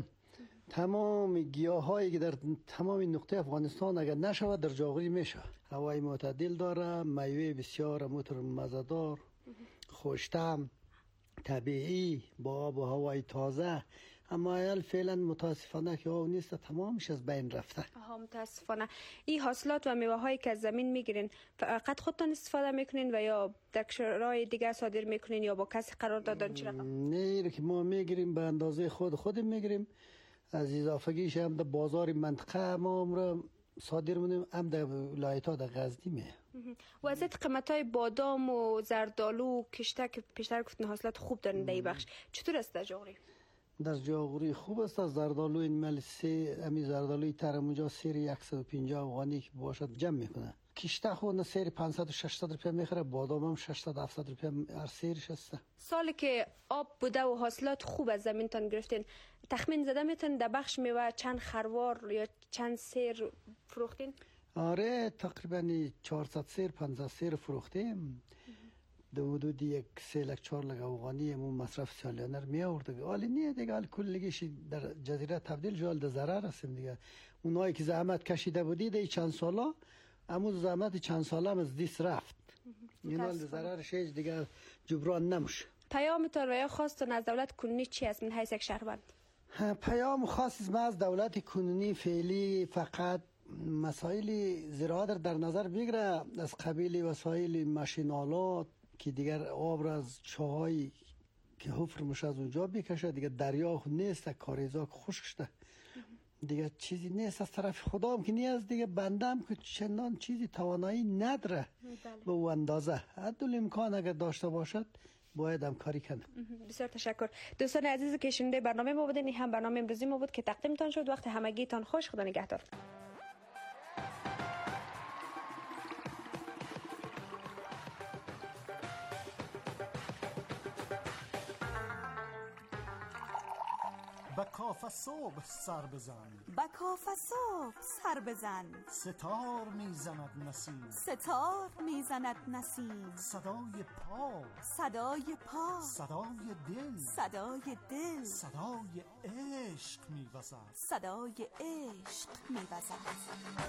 تمام گیاه هایی که در تمام نقطه افغانستان اگر نشود در جاغوری میشه. هوای معتدل داره، میوه بسیار متر مزه‌دار، خوش‌طعم، طبیعی، با آب و هوای تازه. اما ال فعلا متاسفانه که آب نیست، تمامش از بین رفته. آها متاسفانه. این حاصلات و میوه هایی که از زمین میگیرین فقط خودتان استفاده میکنین و یا در کشورهای دیگه صادر میکنین یا با کسی قرار دادن چی رقم؟ نه که ما میگیریم به اندازه خود خود میگیریم، از اضافگیش هم در بازار منطقه ما عمره صادر مونیم، هم در ولایت ها در غزنی می. وضعیت قیمت های بادام و زردآلو و کشته که پیشتر گفتن حاصلات خوب دارن در این بخش چطور است در جاغوری؟ در جاغوری خوب است. از زردآلو این مال سه امی زردآلوی ترموجا سری صد و پنجاه افغانی که باشد جمع میکنه. کشته خود سری پانصد و ششصد روپیه میخره، بادام هم ششصد هفتصد روپیه هر سریش است. سالی که آب بوده و حاصلات خوب از زمین تان گرفتین، تخمین زده میتون در بخش میوه چند خروار یا چند سیر فروختین؟ آره تقریبا چهارصد سیر پانصد سیر فروختیم. در حدود یک سه لک چهار لک افغانی مون مصرف سالیانه رو می آورد. حالی نیه دیگه، حال کلگیش در جزیره تبدیل شد، در ضرر هستیم دیگه. اونایی که زحمت کشیده بودید این چند سالا، اما زحمت چند ساله هم از دیس رفت. این حال در ضررش هیچ دیگه جبران نمیشه. پیامتان و یا خواستان از دولت کنونی چی است من حیث یک شهروند؟ پیام خاصی ما از دولت کنونی فعلی فقط مسائل زراعت در نظر بگیره، از قبیل وسایل ماشینالات که دیگر آب را از چاهای که حفر میشه از اونجا بکشه، دیگه دریا نیست، کاریزا خشک شده دیگه، چیزی نیست از طرف خدا هم که نیست دیگه. بندم که چندان چیزی توانایی نداره به اون اندازه، حدل امکان اگر داشته باشد باید هم کاری کنه. بسیار تشکر دوستان عزیز که شنونده برنامه ما بودین. این هم برنامه امروزی ما بود که تقدیمتان شد. وقت همگیتان خوش، خدا نگهدار. به کاف صبح سر بزن، به کاف صبح سر بزن، ستار میزند نسیم، ستار میزند نسیم، صدای پا، صدای پا، صدای دل، صدای دل، صدای عشق میوزد، صدای عشق میوزد.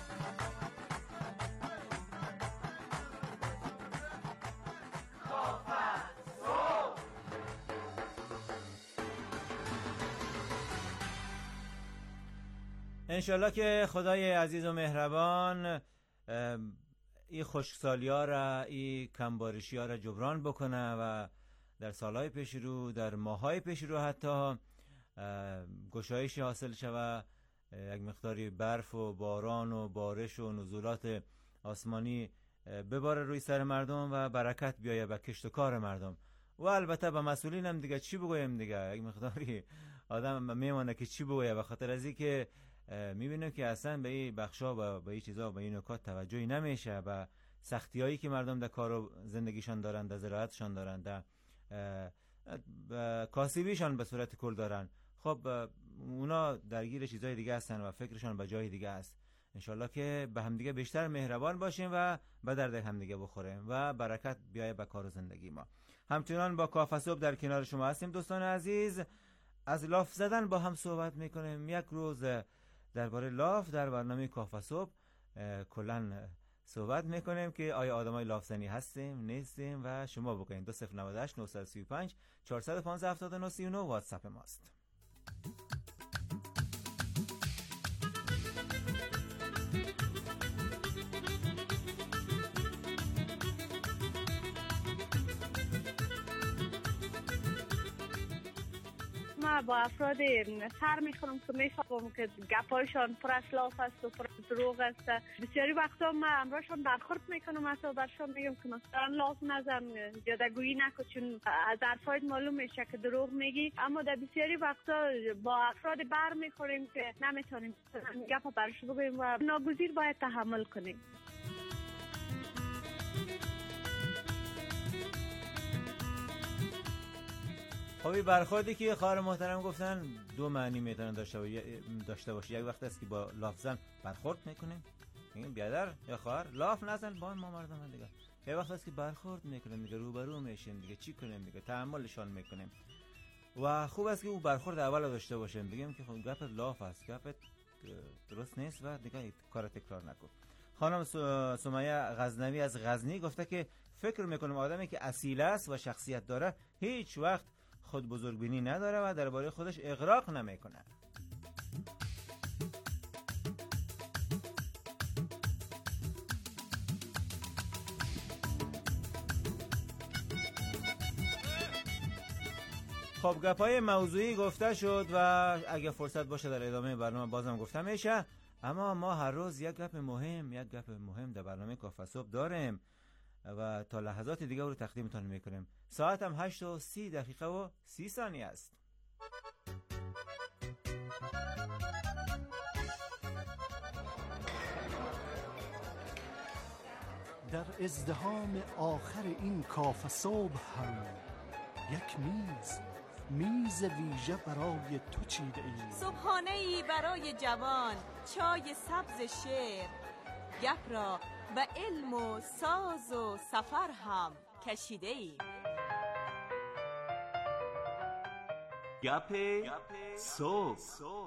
انشالله که خدای عزیز و مهربان این خشکسالی ها را، این کمبارشی ها را جبران بکنه و در سالهای پیش رو، در ماهای پیش رو حتی گشایش حاصل شوه، یک مقداری برف و باران و بارش و نزولات آسمانی بباره روی سر مردم و برکت بیایه به کشت و کار مردم. و البته به مسئولین هم دیگه چی بگویم دیگه، یک مقداری آدم میمانه که چی بگویه، به خاطر از این که میبینیم که اصلا به این بخشا و به این چیزا به این نکات توجهی نمیشه، و سختی هایی که مردم در کار و زندگیشان دارن، در زراعتشان دارن، در کاسبیشان به صورت کل دارن، خب اونا درگیر چیزای دیگه هستن و فکرشان به جای دیگه است. انشالله که به همدیگه بیشتر مهربان باشیم و به درد همدیگه بخوریم و برکت بیایه به کار و زندگی ما. همچنان با کاف صبح در کنار شما هستیم دوستان عزیز. از لاف زدن با هم صحبت میکنیم. یک روز درباره لاف در برنامه کاف صبح کلن صحبت میکنیم که آیا آدمای لاف زنی هستیم نیستیم و شما بگوین. دو صفر نود و هشت نه سه پنج چهارصد و پانزده هفتاد و نه سی و نه واتساپ ماست. ما با افراد سر میخورم که میفهمم که گپایشان پر از لاف است و پر از دروغ است. بسیاری وقتا ما امراشان برخورد میکنم، حتی برشان میگم که مثلا لاف نزن، جادگویی نکن، چون از حرفایت معلوم میشه که دروغ میگی. اما در بسیاری وقتا با افراد بر میخوریم که نمیتونیم گپ برش بگوییم و ناگزیر باید تحمل کنیم. خب این برخوردی که خواهر محترم گفتن دو معنی میتونه داشته باشه. داشته باشه یک وقت است که با لاف زن برخورد میکنیم، میگیم بیادر یا خواهر لاف نزن با ما مردم دیگه. یک وقت است که برخورد میکنیم دیگه، روبرو میشیم دیگه، چی کنیم دیگه، تحملشان میکنیم. و خوب است که اون برخورد اول داشته باشیم، بگیم که خب گپت لاف است، گپت درست نیست و دیگه کار تکرار نکن. خانم سمیه غزنوی از غزنی گفته که فکر میکنم آدمی که اصیل است و شخصیت داره هیچ وقت خود بزرگبینی نداره و درباره خودش اغراق نمیکنه. خب گپای موضوعی گفته شد و اگه فرصت باشه در ادامه برنامه بازم گفته میشه، اما ما هر روز یک گپ مهم یک گپ مهم در برنامه کافه صبح داریم و تا لحظات دیگه رو تقدیمتون میکنیم. ساعت هم هشت و سی دقیقه و سی ثانیه است. در ازدحام آخر این کافه صبح هم یک میز میز ویژه برای تو چیده ایم. صبحانه ای برای جوان، چای سبز شعر، گپ را به علم و ساز و سفر هم کشیده ایم. گپ صبح.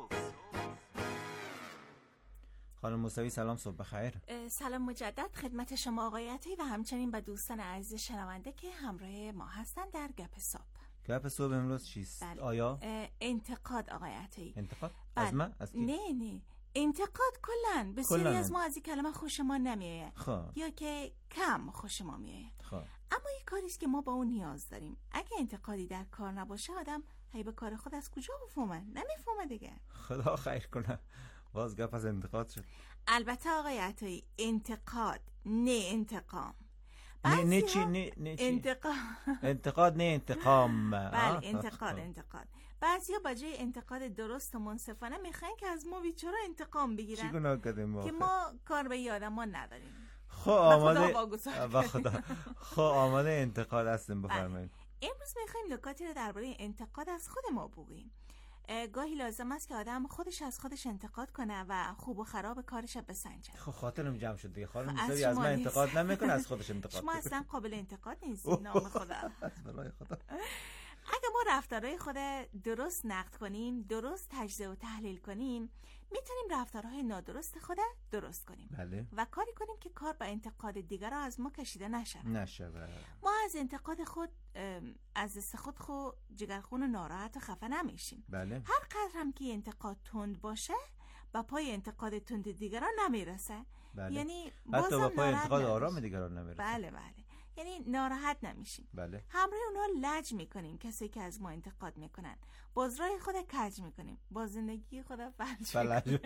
خانم موسوی سلام، صبح بخیر. سلام مجدد خدمت شما آقای عطایی و همچنین به دوستان عزیز شنونده که همراه ما هستن در گپ صبح. گپ صبح امروز چیست؟ بله. آیا انتقاد آقای عطایی؟ انتقاد؟ بله. از من؟ از کی؟ نه نه انتقاد کلن بسیاری از ما از این کلمه خوش ما نمیآید یا که کم خوش ما میآید، اما این کاریست که ما با اون نیاز داریم. اگه انتقادی در کار نباشه آدم هی به کار خود از کجا بفهمه؟ نمیفهمه دیگه. خدا خیر کنه. باز گپ از انتقاد شد. البته آقای عطایی انتقاد نه انتقام. نه نه چی نه نه چی انتقام انتقاد نه انتقام. بله انتقاد انتقاد. بعضیا با جای انتقاد درست و منصفانه میخواین که از ما بیچاره انتقام بگیرن. چی گناه کردیم ما؟ که ما کار به این آدم ها نداریم. خب آماده با خدا خب آماده انتقاد هستیم، بفرمایید. امروز میخوایم نکاتی رو درباره انتقاد از خود ما بگوییم. گاهی لازم است که آدم خودش از خودش انتقاد کنه و خوب و خراب کارش بسنجه. خب خاطرم جمع شد دیگه. خانم موسوی از من انتقاد نمیکنه، از خودش انتقاد. شما اصلا قابل انتقاد نیستید، نام خدا. از برای خدا. اگه ما رفتارهای خود درست نقد کنیم، درست تجزیه و تحلیل کنیم، میتونیم رفتارهای نادرست خود درست کنیم. بله. و کاری کنیم که کار با انتقاد دیگر از ما کشیده نشه. نشه. ما از انتقاد خود از دست خود خود جگرخون و ناراحت و خفه نمیشیم. بله. هر قدر هم که انتقاد تند باشه با پای انتقاد تند دیگران نمیرسه. بله. یعنی حتی با پای انتقاد آرام دیگران نمیرسه. بله بله. یعنی ناراحت نمیشیم. بله. همراه اونها لج میکنیم، کسی که از ما انتقاد میکنن. باز راه خود کج میکنیم، باز زندگی خود فلج میکنیم.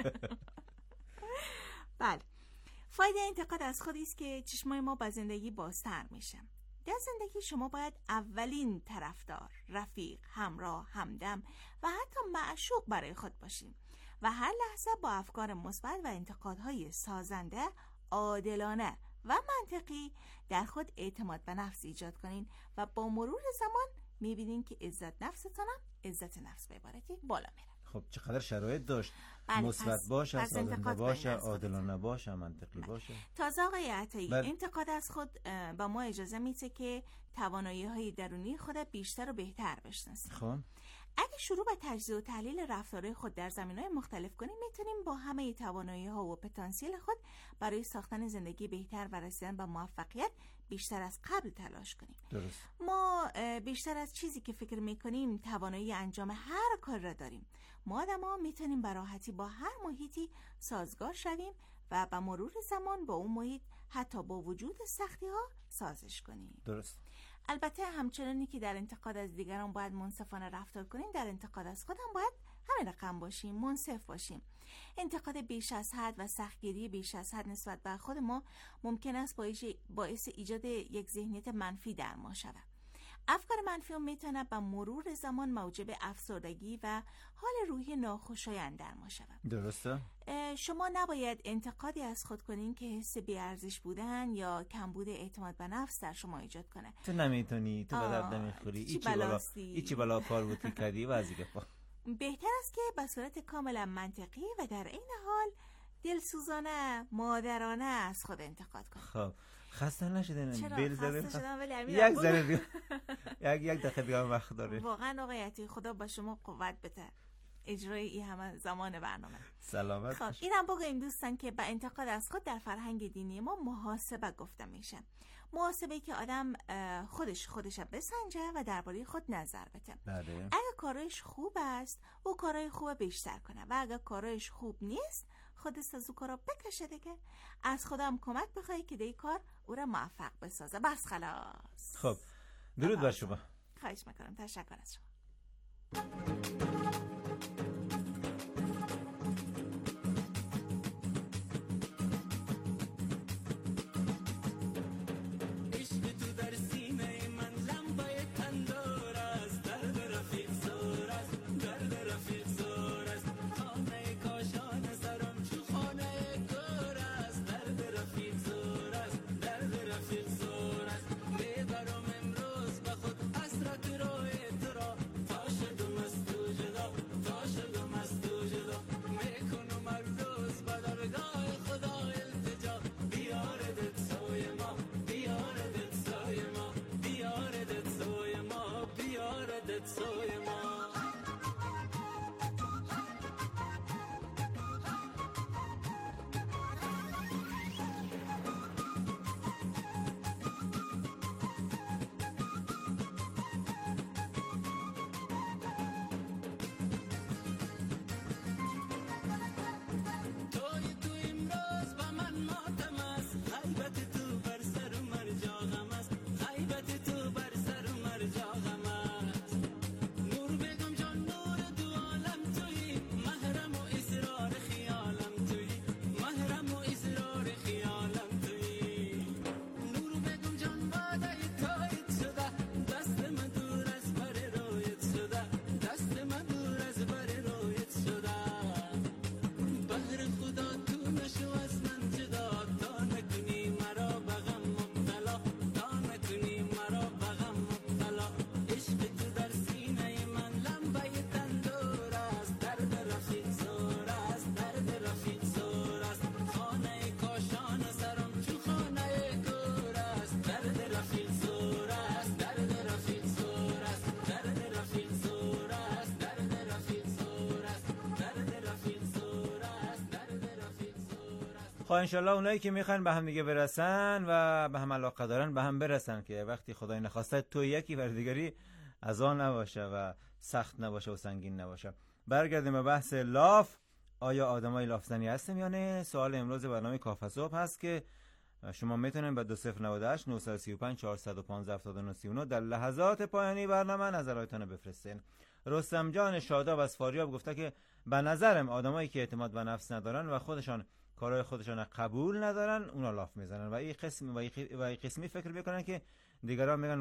بله. فایده انتقاد از خودی است که چشمای ما با زندگی بازتر میشه. در زندگی شما باید اولین طرفدار، رفیق، همراه، همدم و حتی معشوق برای خود باشیم و هر لحظه با افکار مثبت و انتقادهای سازنده، عادلانه و منطقی در خود اعتماد به نفس ایجاد کنین و با مرور زمان میبینین که عزت نفستان هم عزت نفس به عبارتی بالا میره. خب چقدر شرایط داشت. بله. مثبت باشه، سازنده باشه، عادلانه باشه، منطقی بله. باشه. تازه آقای عطایی بله. انتقاد از خود با ما اجازه میده که توانایی های درونی خود بیشتر و بهتر بشناسیم. خب اگه شروع به تجزیه و تحلیل رفتارهای خود در زمینه‌های مختلف کنیم، میتونیم با همه توانایی‌ها و پتانسیل خود برای ساختن زندگی بهتر و رسیدن به موفقیت بیشتر از قبل تلاش کنیم. درست. ما بیشتر از چیزی که فکر میکنیم توانایی انجام هر کار را داریم. ما آدم‌ها میتونیم به راحتی با هر محیطی سازگار شویم و به مرور زمان با اون محیط حتی با وجود سختی‌ها سازش کنیم. درست. البته همچنانی که در انتقاد از دیگران باید منصفانه رفتار کنیم، در انتقاد از خودم باید همین رقم باشیم، منصف باشیم. انتقاد بیش از حد و سختگیری بیش از حد نسبت به خود ما ممکن است باعث ایجاد یک ذهنیت منفی در ما شود. افکار منفی میتونه به مرور زمان موجب افسردگی و حال روحی ناخوشایند در ما شود. درسته. شما نباید انتقادی از خود کنین که حس بی‌ارزش بودن یا کمبود اعتماد به نفس در شما ایجاد کنه. تو نمیتونی، تو به درد نمیخوری، ایچی بالا ایچی بالا کار بودی کردی وزیگه پا. بهتر است که به صورت کاملا منطقی و در عین حال دلسوزانه مادرانه از خود انتقاد کنید. خب خسته نشدین؟ چرا بیل خسته زدین؟ شدم ولی یک ذره دیگه یک یک دقیقه دیگه وقت داره. واقعا آقای عطیه خدا با شما قوت بده اجرای این همه زمان برنامه. سلامت. خب اینم بگویم دوستان که با انتقاد از خود در فرهنگ دینی ما محاسبه گفته میشه. محاسبه که آدم خودش خودش بسنجه و درباره خود نظر بده. بله. اگه کارش خوب است او کارهای خوب بیشتر کنه و اگه کارش خوب نیست خودش از او کارا بکشه دیگه. از خودم کمک بخوای که دی کار او را موفق بسازه. بس خلاص. خب درود بر شما. خواهش میکنم. تشکر از شما. خب انشالله اونایی که میخوان به هم دیگه برسن و به هم علاقه دارن به هم برسن که وقتی خدای نخواسته تو یکی بر دیگری از آن نباشه و سخت نباشه و سنگین نباشه. برگردیم به بحث لاف. آیا آدمای لاف زنی هستیم یا نه؟ سوال امروز برنامه کافه صبح هست که شما میتونین به دو صفر نود و هشت نه سه پنج چهار یک پنج هفتاد و نه سی و نه در لحظات پایانی برنامه نظراتتون بفرستین. رستم جان شاداب از فاریاب گفته که به نظرم آدمایی که اعتماد به نفس ندارن و خودشان کارهای خودشان قبول ندارن اونا لاف میزنن و این قسم و این قسمی فکر میکنن که دیگران میگن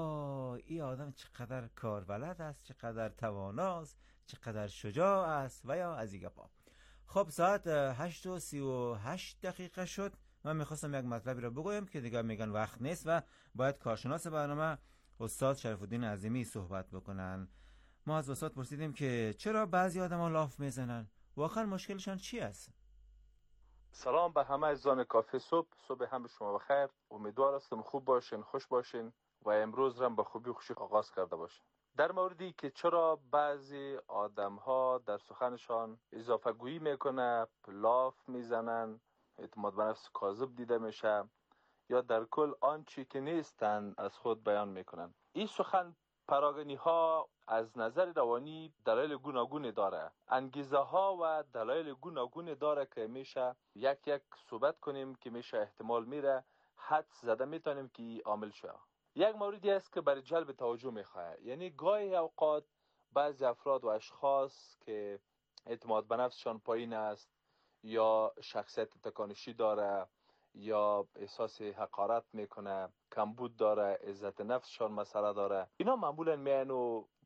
وای این آدم چقدر کار بلد است، چقدر تواناست، چقدر شجاع است و یا از این گپا. خب ساعت هشت و سی و هشت دقیقه شد. من میخواستم یک مطلبی رو بگویم که دیگر میگن وقت نیست و باید کارشناس برنامه استاد شرف الدین عظیمی صحبت بکنن. ما از استاد پرسیدیم که چرا بعضی آدما لاف میزنن، واقعا مشکلشان چی است؟ سلام به همه عزیزان کافه صبح. صبح هم شما بخیر. امیدوار هستم خوب باشین، خوش باشین و امروز را با خوبی و خوشی آغاز کرده باشین. در موردی که چرا بعضی آدم ها در سخنشان اضافه گویی میکنه، لاف میزنن، اعتماد به نفس کاذب دیده میشه یا در کل آنچه که نیستن از خود بیان میکنن. این سخن پراگنی ها از نظر روانی دلایل گوناگونی داره، انگیزه ها و دلایل گوناگونی داره که میشه یک یک صحبت کنیم که میشه احتمال میره حد زده میتونیم که عامل شه. یک موردی است که برای جلب توجه میخواه، یعنی گاهی اوقات بعضی افراد و اشخاص که اعتماد به نفسشان پایین است یا شخصیت تکانشی داره یا احساس حقارت میکنه، کمبود داره، عزت نفسشان مسئله داره، اینا معمولا میان و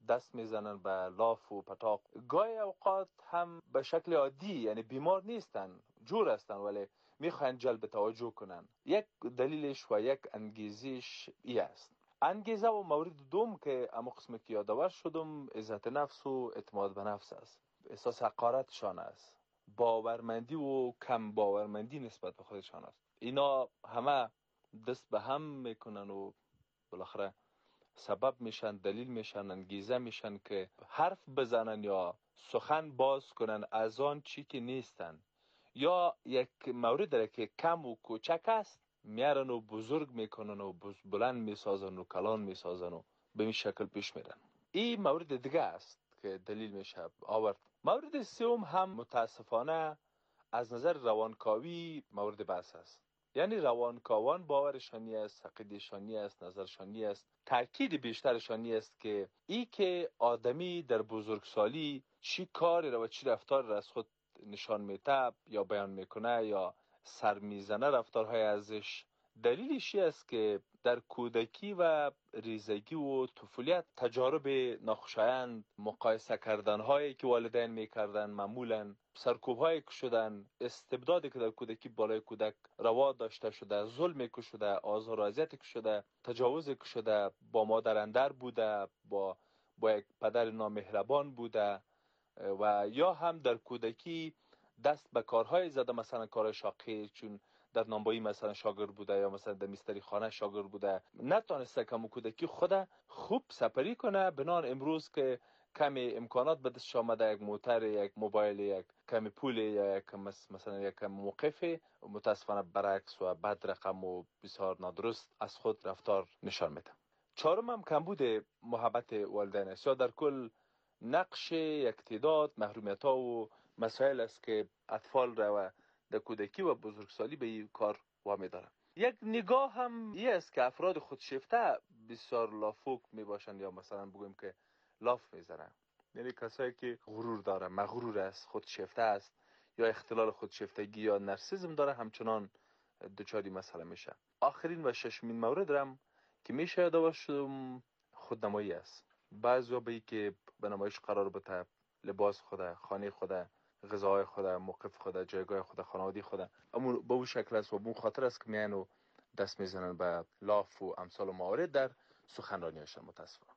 دست میزنن به لاف و پتاق. گاهی اوقات هم به شکل عادی، یعنی بیمار نیستن، جور هستن، ولی میخواین جلب توجه کنن. یک دلیلش و یک انگیزش ای است. انگیزه و مورد دوم که اما قسم که یادآور شدم، عزت نفس و اعتماد به نفس است. احساس حقارتشان است، باورمندی و کم باورمندی نسبت به خودشان است. اینا همه دست به هم میکنن و بالاخره سبب میشن، دلیل میشن، انگیزه میشن که حرف بزنن یا سخن باز کنن از آن چی که نیستن، یا یک مورد داره که کم و کوچک است میارن و بزرگ میکنن و بلند میسازن و کلان میسازن و به این شکل پیش میرن. این مورد دیگه است که دلیل میشه آورد. مورد سوم هم متاسفانه از نظر روانکاوی مورد بحث است. یعنی روانکاوان باورشانی است، عقیده‌شانی است، نظرشانی است، تاکید بیشترشانی است که ای که آدمی در بزرگسالی چی کاری را و چی رفتار را از خود نشان میده یا بیان میکنه یا سر میزنه رفتارهای ازش، دلیلش است که در کودکی و ریزگی و طفولیت تجارب ناخوشایند، مقایسه کردنهایی که والدین میکردن، معمولا سرکوبهایی که شدن، استبدادی که در کودکی بالای کودک روا داشته شده، ظلمی که شده، آزار و اذیتی که شده، تجاوزی که شده، با مادر اندر بوده، با با یک پدر نامهربان بوده، و یا هم در کودکی دست به کارهای زده، مثلا کار شاقی، چون در نانبایی مثلا شاگرد بوده یا مثلا در میستری خانه شاگرد بوده، نتونسته که کودکی خود خوب سپری کنه. بنان امروز که کمی امکانات به دستش آمده، یک موتر، یک موبایل، یک کمی پول یا یک مثلا یک کمی موقف، متاسفانه برعکس و بد رقم و بسیار نادرست از خود رفتار نشان میده. چهارم هم کمبود محبت والدین است، یا در کل نقش یک تعداد محرومیت ها و مسائل است که اطفال را و در کودکی و بزرگسالی به این کار وامی دارن. یک نگاه هم این است که افراد خودشیفته بسیار لافوک می باشند، یا مثلا بگویم که لاف میزنن. یعنی کسایی که غرور داره، مغرور است، خودشیفته است، یا اختلال خودشیفتگی یا نرسیسم داره، همچنان دچار مسئله میشه. آخرین و ششمین مورد هم که میشه یادآور شدم، خودنمایی است. بعضیا به این که به نمایش قرار بده لباس خود، خانه خود، غذاهای خود، موقف خود، جایگاه خود، خانوادگی خود، اما به اون شکل است و به اون خاطر است که میان و دست میزنن به لاف و امثال و موارد در سخنرانیشان. متاسفانه.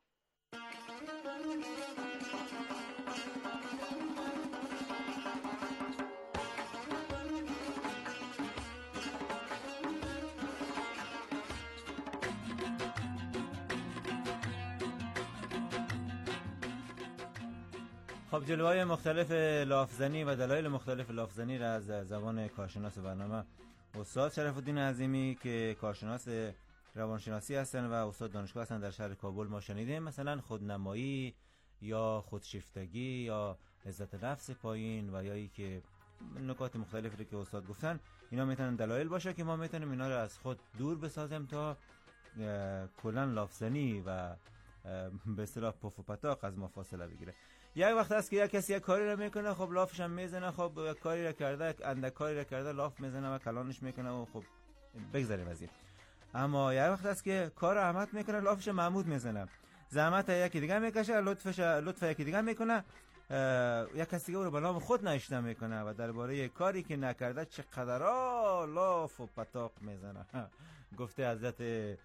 خب جلوه‌های مختلف لافزنی و دلایل مختلف لافزنی را از زبان کارشناس برنامه استاد شرف‌الدین عظیمی که کارشناس روانشناسی هستند و استاد دانشگاه هستند در شهر کابل ما شنیدیم. مثلا خودنمایی یا خودشیفتگی یا عزت نفس پایین و یا ای که نکات مختلفی که استاد گفتن، اینا میتونن دلایل باشه که ما میتونیم اینا رو از خود دور بسازیم تا کلا لافزنی و به اصطلاح پف و پتاق از ما فاصله بگیره. یک وقت هست که یک کسی یک کاری را میکنه، خب لافش هم میزنه، خب کاری را کرده، اندک کاری را کرده، لاف میزنه و کلانش میکنه و خب بگذاریم از این. اما یک وقت هست که کار احمد میکنه، لافش محمود میزنه، زحمت یکی دیگه میکشه، لطفش لطف یکی دیگه میکنه، یک کسی دیگه رو به نام خود ناشته میکنه و درباره کاری که نکرده چقدر لاف و پتاق میزنه. گفته حضرت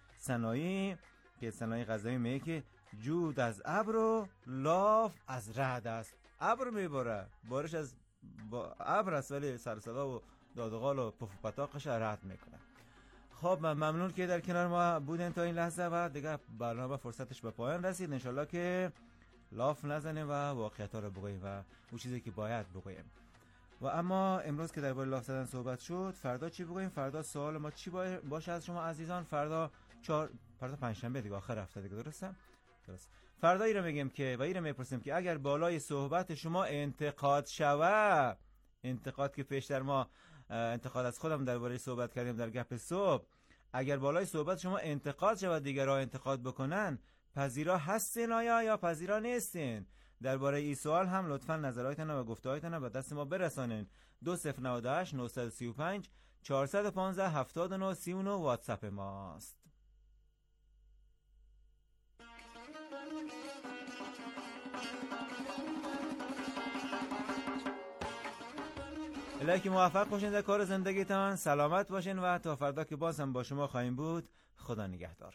سنایی که سنایی غزالی میگه که جود از ابر و لاف از رعد است. ابر میباره، بارش از ابر است ولی سر صدا و دادغال و پف و پتاقش رعد میکنه. خب ممنون که در کنار ما بودن تا این لحظه و دیگه برنامه فرصتش به پایان رسید. انشالله که لاف نزنیم و واقعیت ها رو بگوییم و اون چیزی که باید بگوییم. و اما امروز که درباره لاف زدن صحبت شد، فردا چی بگوییم؟ فردا سوال ما چی باشه از شما عزیزان؟ فردا چهار فردا پنجشنبه دیگه، آخر هفته دیگه، درسته؟ درست. فردا ای رو میگیم که و ای رو میپرسیم که اگر بالای صحبت شما انتقاد شوه، انتقاد که پیشتر ما انتقاد از خودم درباره صحبت کردیم در گپ صبح، اگر بالای صحبت شما انتقاد شوه، دیگرها انتقاد بکنن، پذیرا هستین آیا یا پذیرا نیستین؟ درباره این سوال هم لطفا نظراتتون و گفته‌هایتون به دست ما برسانین. دو صفر نه هشت نه سه پنج چهار یک پنج هفت نه سه نه واتساپ ماست. الهی که موفق باشین در کار زندگیتان، سلامت باشین و تا فردا که باز هم با شما خواهیم بود. خدا نگهدار.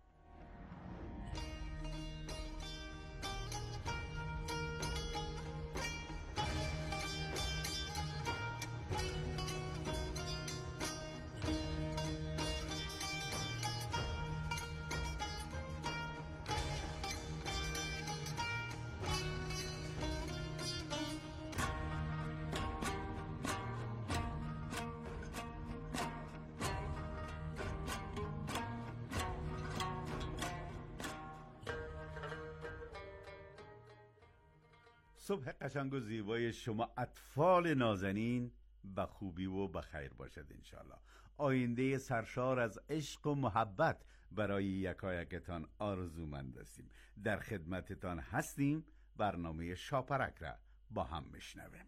صبح قشنگ و زیبای شما اطفال نازنین به خوبی و به خیر باشد انشالله. آینده سرشار از عشق و محبت برای یکایکتان آرزومند هستیم. در خدمتتان هستیم. برنامه شاپرک را با هم میشنویم.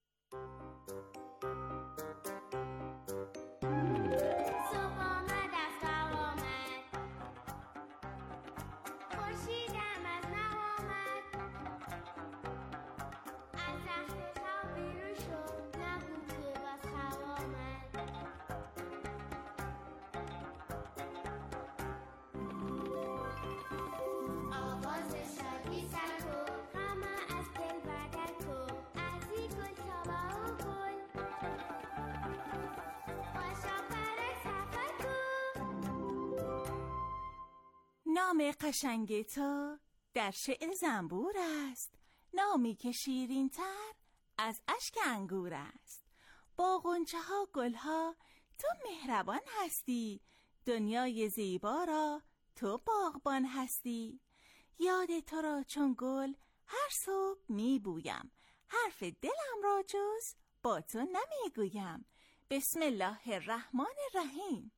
نام قشنگ تو در شعر زنبور است، نامی که شیرین تر از اشک انگور است. با غنچه ها گل ها تو مهربان هستی، دنیای زیبا را تو باغبان هستی. یاد تو را چون گل هر صبح می بویم، حرف دلم را جز با تو نمی گویم. بسم الله الرحمن الرحیم.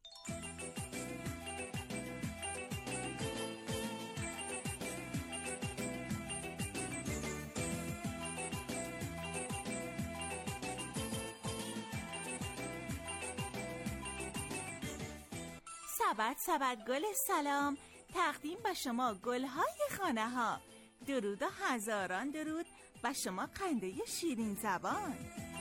سبد سبد گل سلام، تقدیم به شما گلهای خانه ها. درود و هزاران درود به شما خنده شیرین زبان.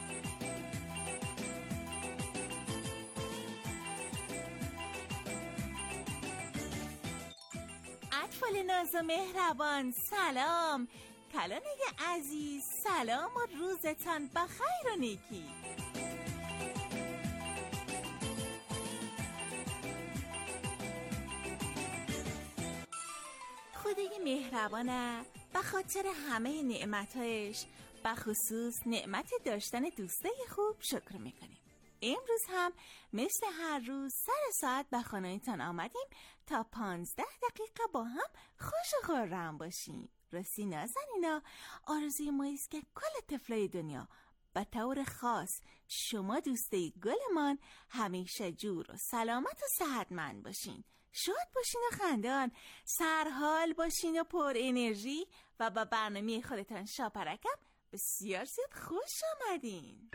اطفال ناز و مهربان سلام، کلانه عزیز سلام و روزتان بخیر و نیکی. خدای مهربانه به خاطر همه نعمتهایش، به خصوص نعمت داشتن دوستای خوب شکر میکنیم. امروز هم مثل هر روز سر ساعت به خانه‌تان آمدیم تا پانزده دقیقه با هم خوش و خرم باشیم. راستی نازنینا، آرزوی ما است که کل طفلای دنیا به طور خاص شما دوستای گلمان همیشه جور و سلامت و صحتمند باشین، شاد باشین و خندان، سرحال باشین و پر انرژی و با برنامه خودتان شاپرکم بسیار زیاد خوش آمدین.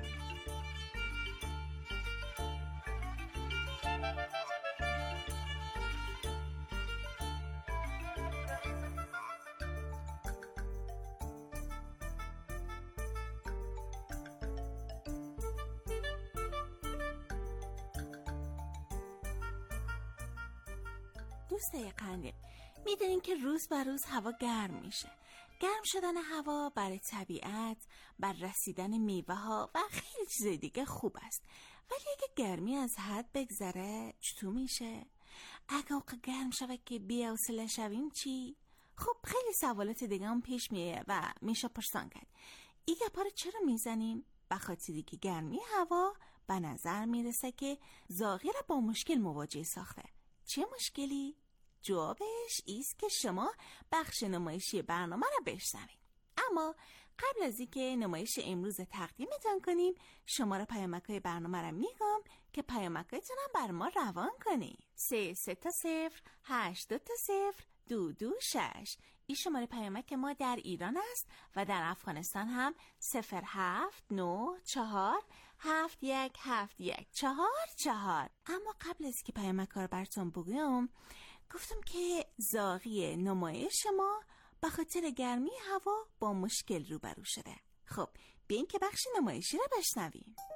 دوستای قندیل، میدونین که روز به روز هوا گرم میشه. گرم شدن هوا برای طبیعت، بر رسیدن میوه ها و خیلی چیز دیگه خوب است. ولی اگه گرمی از حد بگذره چطور میشه؟ اگه اوقا گرم شود که بی‌حوصله شویم چی؟ خب خیلی سوالات دیگه هم پیش میه و میشه پرسان کرد. این گپا رو چرا میزنیم؟ به خاطری که گرمی هوا به نظر میرسه که زاغی را با مشکل مواجه ساخته. چه مشکلی؟ جوابش ایست که شما بخش نمایشی برنامه را بشنوید. اما قبل از اینکه نمایش امروز تقدیمتان کنیم، شماره پیامک‌های برنامه را میگم که پیامک‌هایتون هم بر ما روان کنید. سه سه تا صفر هشت دو تا صفر دو دو شش. این شماره پیامک ما در ایران است و در افغانستان هم صفر هفت نه چهار هفت یک هفت یک چهار چهار. اما قبل از که پیامک ها رو براتون بگم، گفتم که زاغی نمایش ما به خاطر گرمی هوا با مشکل روبرو شده. خب بیاین که بخش نمایشی رو بشنویم.